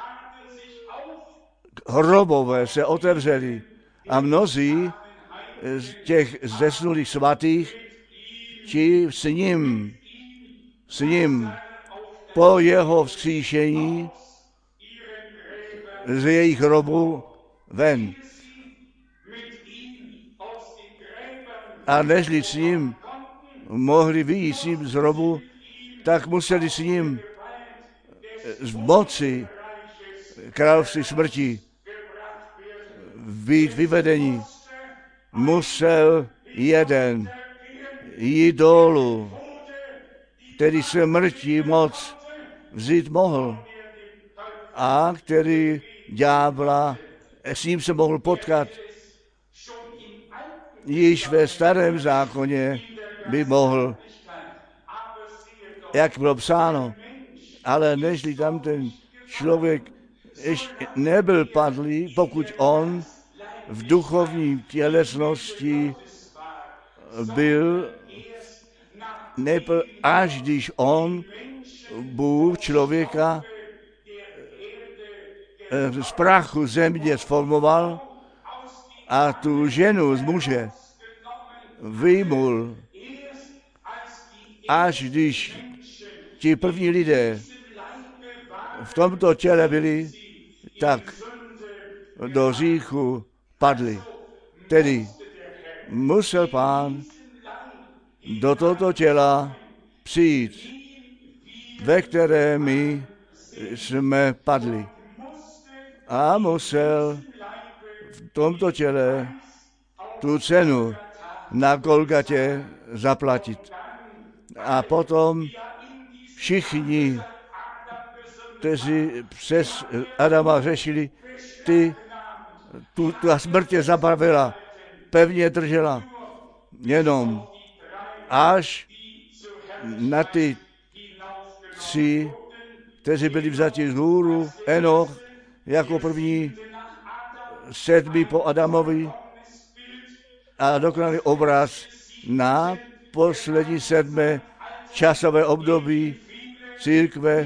Hrobové se otevřely a mnozí z těch zesnulých svatých, ti s ním, s ním po jeho vzkříšení z jejich hrobu ven. A nežli s ním mohli vyjít s ním z hrobu, tak museli s ním z moci království smrti být vyvedení. Musel jeden jít dolů, který se mrtí moc vzít mohl a který ďábla, s ním se mohl potkat. Již ve starém zákoně by mohl, jak bylo psáno, ale nežli tam ten člověk ještě nebyl padlý, pokud on v duchovní tělesnosti byl, nebyl, až když on, Bůh člověka z prachu země sformoval a tu ženu z muže vyjmul, až když ti první lidé v tomto těle byli, tak do hříchu padli. Tedy musel Pán do tohoto těla přijít, ve které my jsme padli. A musel v tomto těle tu cenu na Golgatě zaplatit. A potom všichni, kteří přes Adama řešili, ty, tu, ta smrt je zabavila, pevně držela, jenom až na ty tři, kteří byli vzati z hůru, Enoch jako první, sedmý po Adamovi a dokonalý obraz na poslední sedmé časové období církve.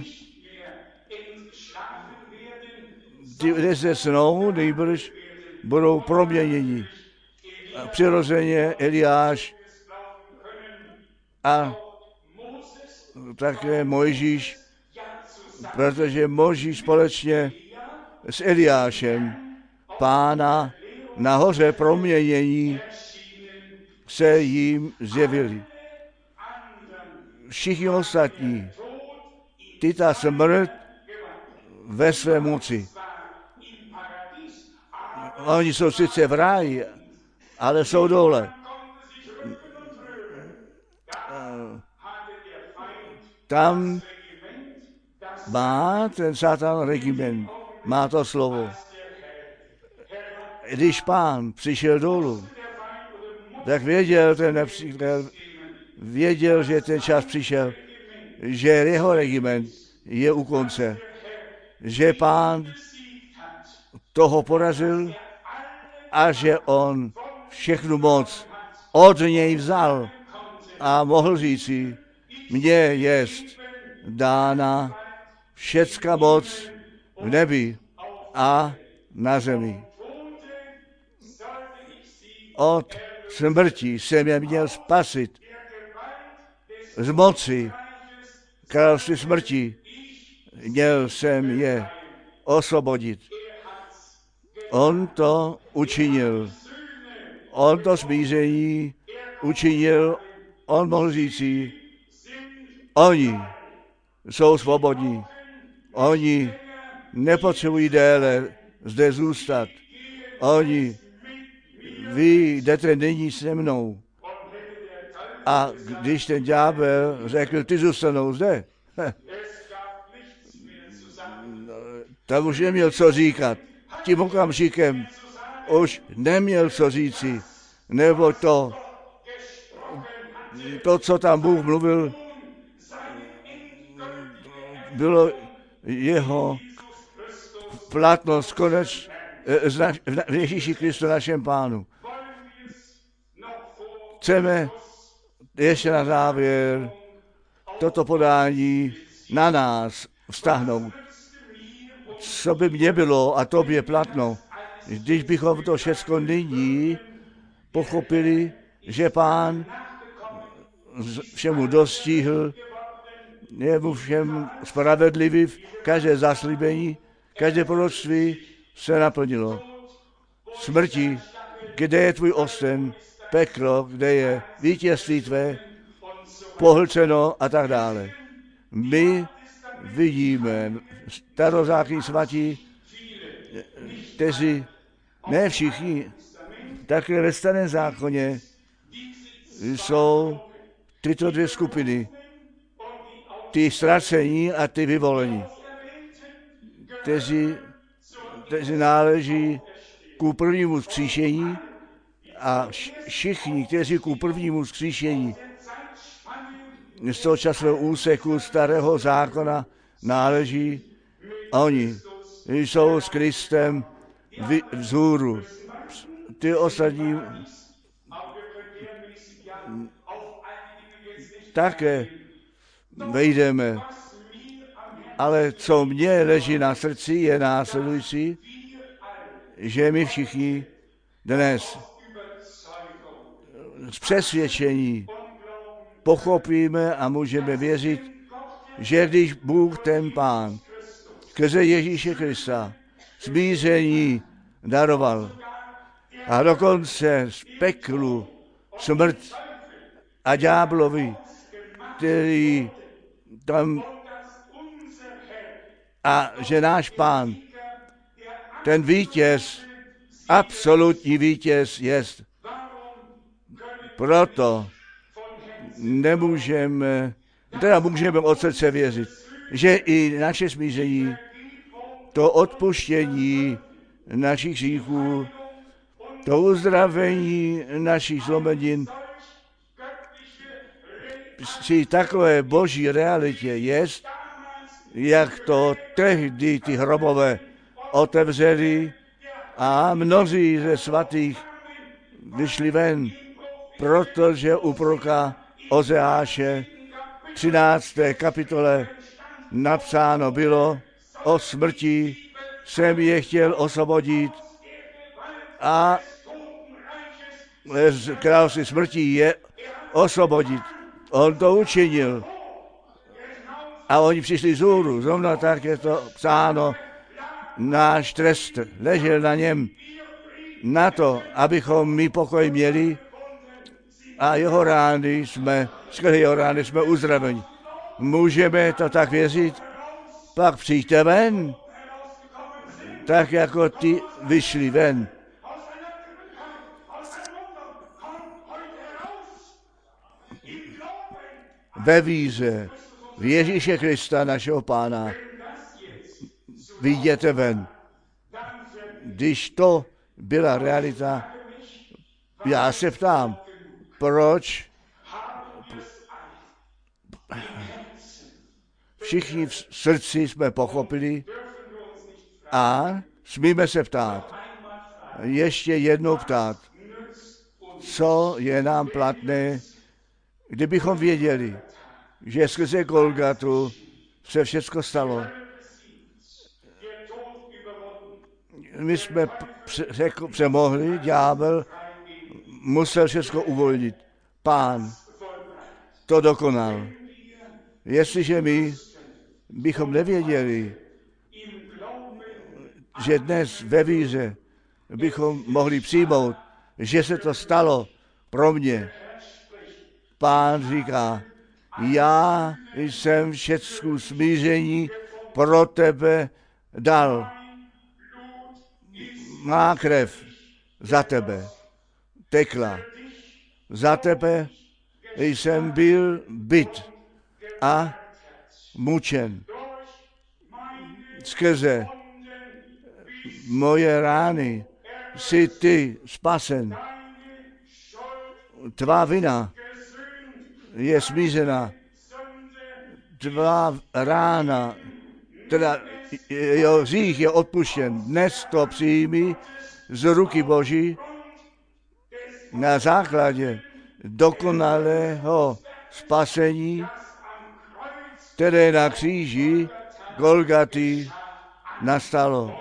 Ti lidé se snou nejbrž budou proměněni. Přirozeně Eliáš a také Mojžíš, protože Mojžíš společně s Eliášem Pána na hoře proměnění se jim zjevili. Všichni ostatní, ty ta smrt ve své moci. Oni jsou sice v ráji, ale jsou dole. Tam má ten Satan regiment, má to slovo. Když Pán přišel dolů, tak věděl ten nepřítel, věděl, že ten čas přišel, že jeho regiment je u konce, že Pán toho porazil a že on všechnu moc od něj vzal a mohl říci, mně jest dána všecka moc v nebi a na zemi. Od smrti jsem je měl spasit, z moci království smrti měl jsem je osvobodit. On to učinil. On to smíření učinil. On mohl říci, oni jsou svobodní. Oni nepotřebují déle zde zůstat. Oni, vy jdete nyní se mnou. A když ten ďábel řekl, ty zůstanou zde, tam už neměl co říkat. Tím okamžikem už neměl co říci, nebo to, to, co tam Bůh mluvil, bylo jeho platnost konec v Ježíši Kristu našem Pánu. Chceme ještě na závěr toto podání na nás vztahnout. Co by mě bylo a tobě platno, když bychom to všechno nyní pochopili, že Pán všemu dostihl, je mu všem spravedlivý, každé zaslíbení, každé proroctví se naplnilo. Smrti, kde je tvůj osten, peklo, kde je vítězství tvé, pohlceno a tak dále. My vidíme starozákonní svatí, kteří, ne všichni, také ve starém zákoně jsou tyto dvě skupiny. Ty ztracení a ty vyvolení, kteří, kteří náleží ku prvnímu vzkříšení a všichni, kteří ku prvnímu vzkříšení z toho časového úseku starého zákona náleží, oni jsou s Kristem vzhůru. Ty ostatní také vejdeme. Ale co mně leží na srdci, je následující, že my všichni dnes z přesvědčení pochopíme a můžeme věřit, že když Bůh ten Pán skrze Ježíše Krista smíření daroval. A dokonce z peklu smrt a ďáblovi, který tam a že náš Pán, ten vítěz, absolutní vítěz jest. Proto nemůžeme, teda můžeme od srdce věřit, že i naše smíření, to odpuštění našich hříchů, to uzdravení našich zlomenin při takové boží realitě jest, jak to tehdy ty hrobové otevřeli a mnozí ze svatých vyšli ven, protože u proroka Ozeáše třinácté kapitole napsáno bylo: o smrti jsem je chtěl osvobodit a z království smrti je osvobodit. On to učinil. A oni přišli z hůru. Zrovna tak je to psáno. Náš trest ležel na něm na to, abychom my pokoj měli, a jeho rány jsme, skrze jeho rány jsme uzdraveni. Můžeme to tak věřit? Pak přijďte ven, tak jako ty vyšli ven. Ve víře v Ježíše Krista, našeho Pána, vyjděte ven. Když to byla realita, já se ptám, proč všichni v srdci jsme pochopili a smíme se ptát, ještě jednou ptát, co je nám platné, kdybychom věděli, že skrze Golgatu se všecko stalo. My jsme pře- přemohli, ďábel musel všecko uvolnit. Pán to dokonal. Jestliže my bychom nevěděli, že dnes ve víře bychom mohli přijmout, že se to stalo pro mě. Pán říká, já jsem všecku smíření pro tebe dal. Má krev za tebe tekla. Za tebe jsem byl byt a mučen. Skrze moje rány jsi ty spasen. Tvá vina je smířena. Tvá rána, teda jeho hřích je odpuštěn. Dnes to přijmi z ruky Boží na základě dokonalého spasení, které na kříži Golgaty nastalo.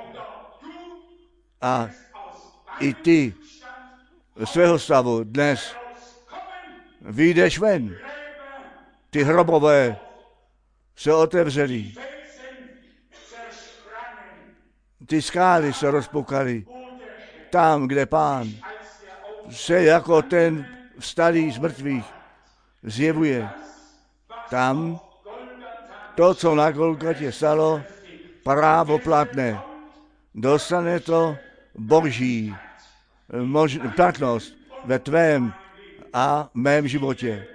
A i ty svého stavu dnes vyjdeš ven. Ty hrobové se otevřely. Ty skály se rozpukaly. Tam, kde Pán se jako ten vstalý z mrtvých zjevuje. Tam to, co na Golgatě stalo, právoplatné. Dostane to Boží mož- platnost ve tvém a mém životě.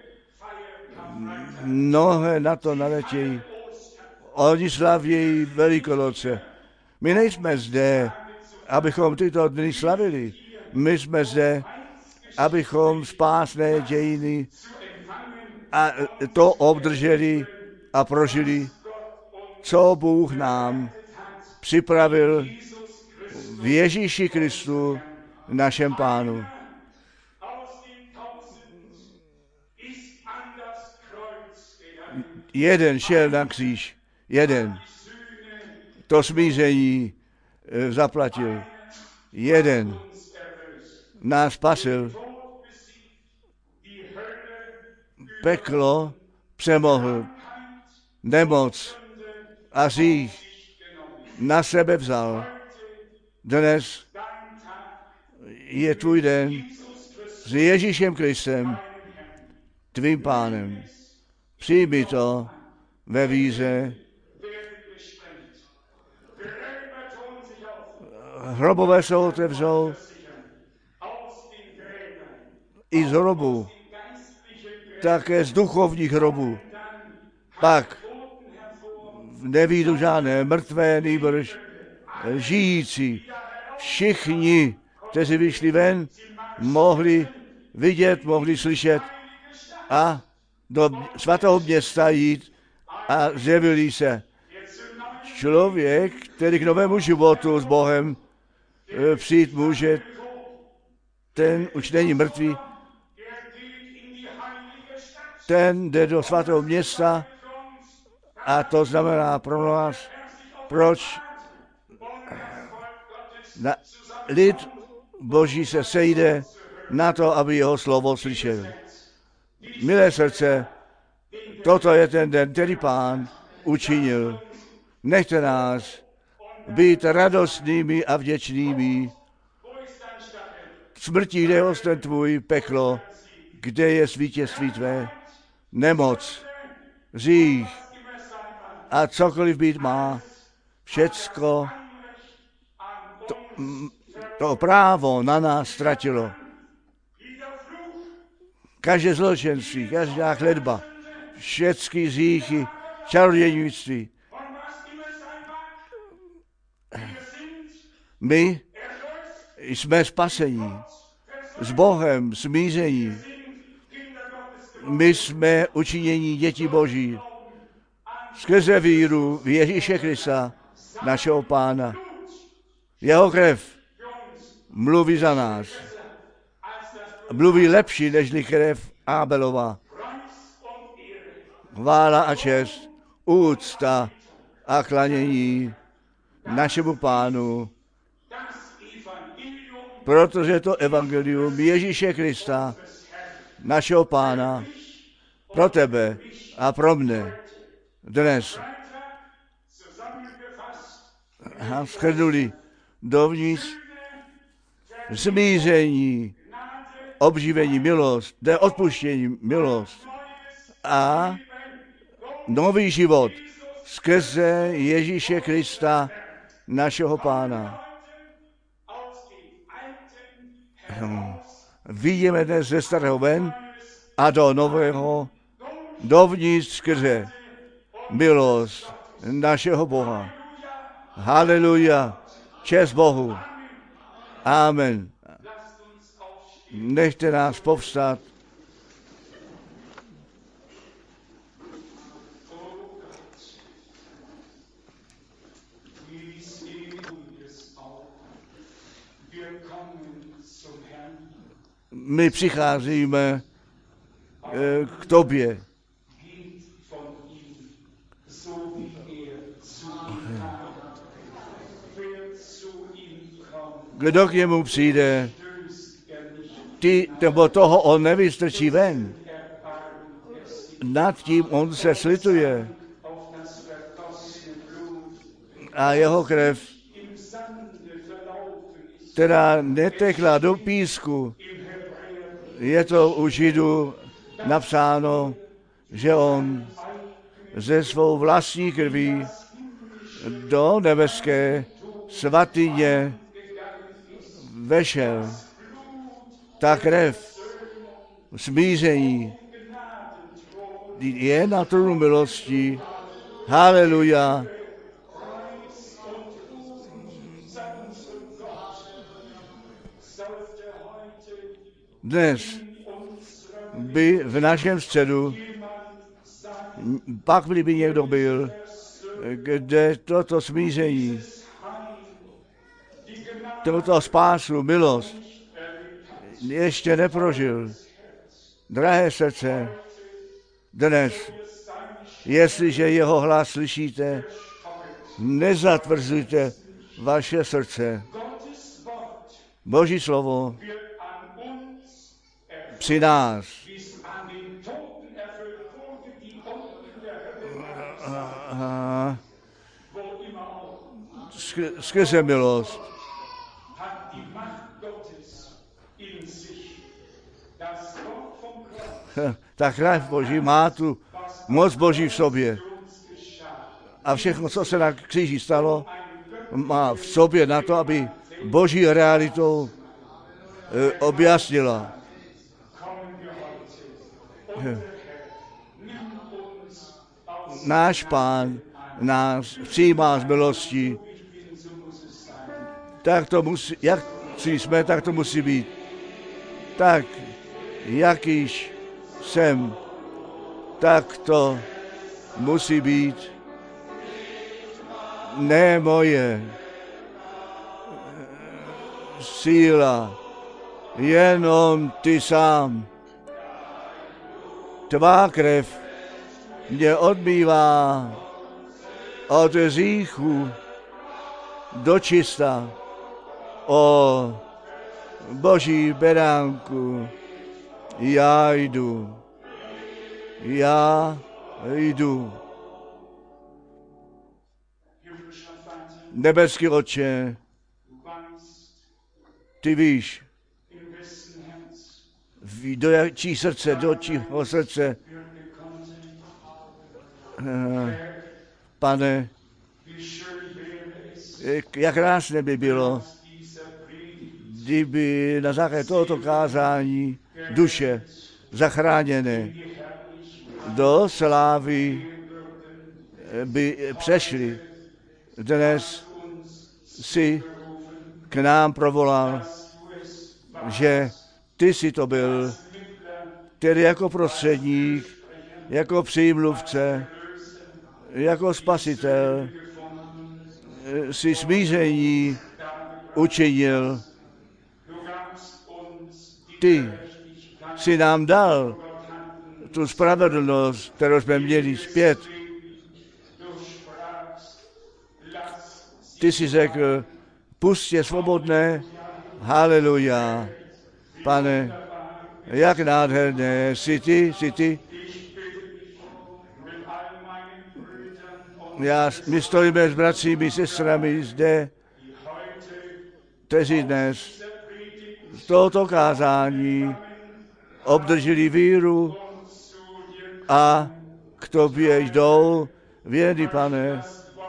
Mnohé na to naletějí. Oni slavějí Velikonoce. My nejsme zde, abychom tyto dny slavili. My jsme zde, abychom spásné dějiny a to obdrželi a prožili, co Bůh nám připravil v Ježíši Kristu, našem Pánu. Jeden šel na kříž, jeden to smíření zaplatil, jeden nás spasil, peklo přemohl, nemoc a hřích na sebe vzal. Dnes je tvůj den s Ježíšem Kristem, tvým pánem. Přijmi to ve víře. Hrobové se otevřou i z hrobu, také z duchovních hrobů. Pak nevídu žádné mrtvé, nýbrž žijící. Všichni, kteří vyšli ven, mohli vidět, mohli slyšet a do svatého města jít a zjevili se. Člověk, který k novému životu s Bohem přijít může, ten už není mrtvý, ten jde do svatého města a to znamená pro nás, proč na lid Boží se sejde na to, aby jeho slovo slyšel. Milé srdce, toto je ten den, který Pán učinil. Nechte nás být radostnými a vděčnými. Smrtí, kde je osten tvůj, peklo, kde je vítězství tvé, nemoc, hřích a cokoliv být má, všecko to, to právo na nás ztratilo. Každé zločenství, každá chledba, všechny hříchy, čarodějnictví. My jsme spasení, s Bohem smíření. My jsme učinění dětí Boží skrze víru v Ježíše Krista, našeho Pána. Jeho krev mluví za nás. Mluví lepší nežli krev Ábelova. Chvála a čest, úcta a klanění našemu Pánu, protože to evangelium Ježíše Krista, našeho Pána, pro tebe a pro mne dnes a shrnuli dovnitř smíření, obživení, milost, jde odpuštění, milost a nový život skrze Ježíše Krista, našeho Pána. Vidíme dnes ze starého ven a do nového dovnitř skrze milost našeho Boha. Haleluja, čest Bohu. Amen. Nechte nás povstat. My přicházíme k tobě. Kdo k němu přijde, ty, nebo toho on nevystrčí ven. Nad tím on se slituje. A jeho krev, která netekla do písku, je to u Židů napsáno, že on ze svou vlastní krví do nebeské svatyně vešel. Ta krev smíření je na trůnu milosti. Haleluja. Dnes by v našem středu, pak by někdo byl, kde toto smíření, toto spásu, milost, ještě neprožil. Drahé srdce, dnes, jestliže jeho hlas slyšíte, nezatvrzujte vaše srdce. Boží slovo při nás skrze milost. Ta krev Boží má tu moc Boží v sobě. A všechno, co se na kříži stalo, má v sobě na to, aby Boží realitou e, objasnila. Náš Pán nás přijímá z milosti. Tak to musí, jak jsme, tak to musí být. Tak, jakýž jsem, tak to musí být. Ne moje síla, jenom ty sám. Tvá krev mě odmývá od hříchu do čista. O Boží beránku, já jdu, já jdu. Nebeský Otče, ty víš, do jaký srdce, do čího srdce, Pane, jak krásné by bylo, kdyby na základě tohoto kázání duše zachráněné do slávy by přešly. Dnes si k nám provolal, že ty jsi to byl, který jako prostředník, jako přímluvce, jako spasitel si smíření učinil. Ty jsi nám dal tu spravedlnost, kterou jsme měli zpět. Ty jsi řekl, pusť je svobodné, haleluja. Pane, jak nádherné jsi ty, jsi ty. Já, my stojíme s bratřími, sestrami zde, kteří dnes z tohoto kázání obdrželi víru a k tobě jdou vědy, Pane.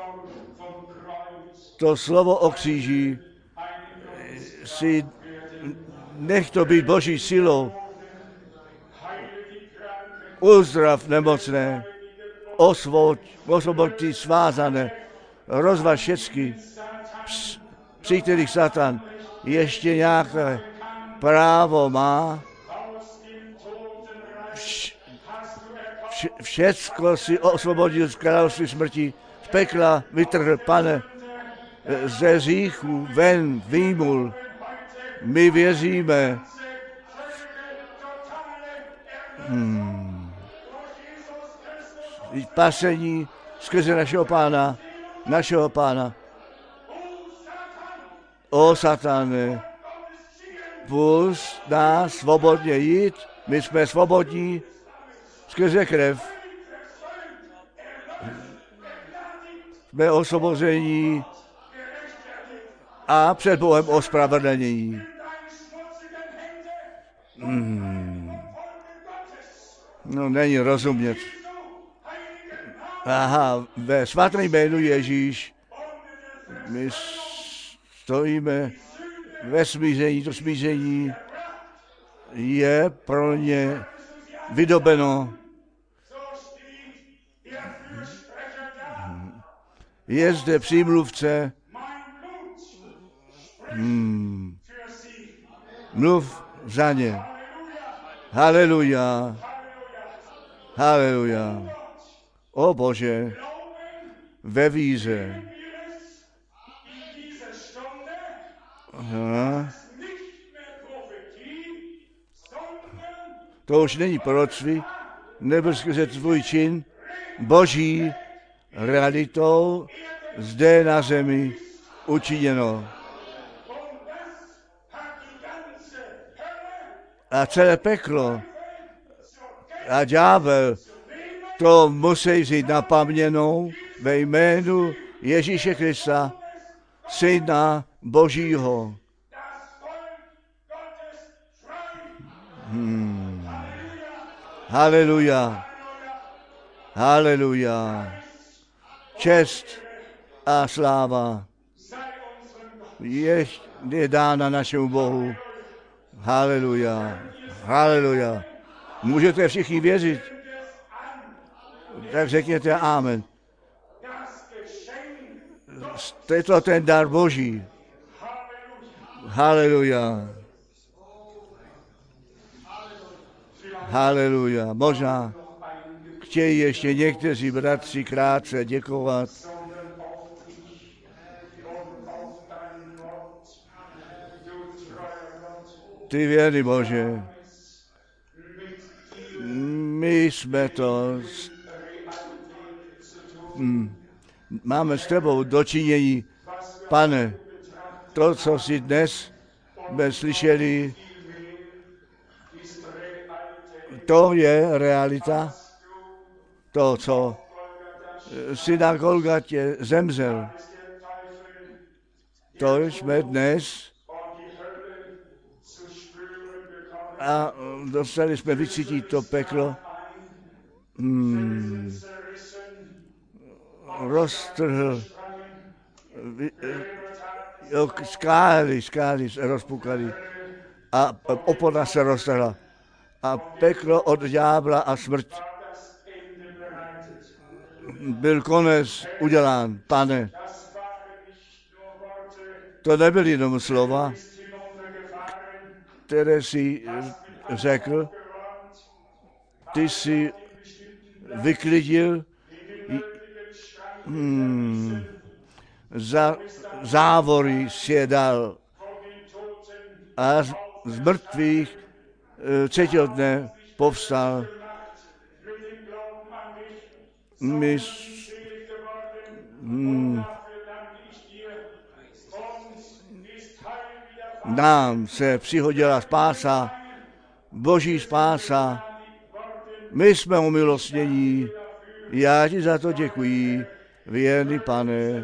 To slovo o kříži si nech to být Boží silou. Uzdrav nemocné, osvoboď, osvoboď ty svázané, rozvaž všecky, při kterých Satan ještě nějaké právo má. Vš, vš, všecko si osvobodil z království smrti, z pekla vytrhl, Pane, ze hříchu ven výmul. My věříme. Hmm. Spasení skrze našeho Pána, našeho Pána. O Satane, pust nás svobodně jít, my jsme svobodní skrze krev. Jsme osvobození a před Bohem ospravedlnění. Hmm. No, není rozumět. Aha, ve svatém jménu Ježíš my stojíme ve smíření, to smíření je pro ně vydobeno. Je zde přímluvce. Hmm. Mluv za ně. Haleluja. Haleluja. O Bože, ve víře. Aha. To už není proroctví, nebo skrze tvůj čin, Boží realitou zde na zemi učiněno. A celé peklo a ďábel to musí vzít na paměnou ve jménu Ježíše Krista. Syna Božího. Hmm. Haleluja. Haleluja. Čest a sláva je, je dána našemu Bohu. Haleluja. Haleluja. Můžete všichni věřit? Tak řekněte amen. Je to ten dar Boží. Haleluja. Haleluja. Možná chtějí ještě někteří bratři krátce děkovat. Ty věrný Bože, my jsme to, hmm, máme s tebou dočinění, Pane, to, co si dnes jsme slyšeli, to je realita, to, co si na Golgatě zemřel. To jsme dnes a dostali jsme vycítit to peklo. Hmm. Roztrhl skály, skály se rozpukali a opona se roztrhla a peklo od ďábla a smrt. Byl konec udělán, Pane. To nebyly jenom slova, které jsi řekl, ty jsi vyklidil hmm, za závory si dal a z, z mrtvých třetího dne povstal. My hmm, nám se přihodila spása, Boží spása. My jsme umilostnění. Já ti za to děkuji, věrný Pane.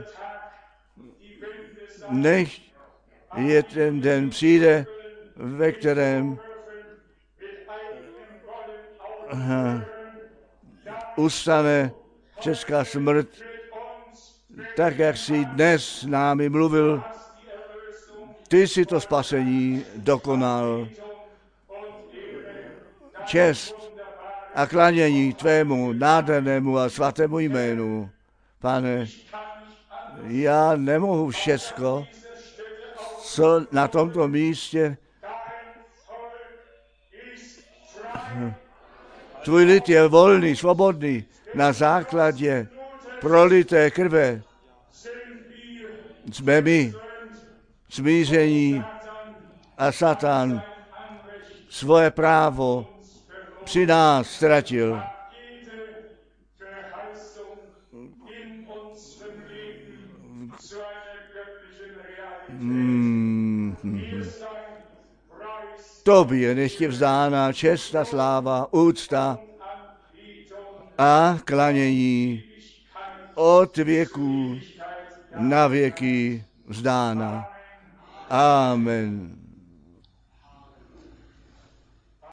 Nech je ten den přijde, ve kterém aha, ustane česká smrt, tak jak jsi dnes s námi mluvil. Ty jsi to spasení dokonal. Čest a klanění tvému nádhernému a svatému jménu. Pane, já nemohu všecko, co na tomto místě. Tvůj lid je volný, svobodný na základě prolité krve. Jsme my, smíření a Satan svoje právo při nás ztratil. Hmm. Tobě nech je vzdána čest a sláva, úcta a klanění od věků na věky vzdána. Amen.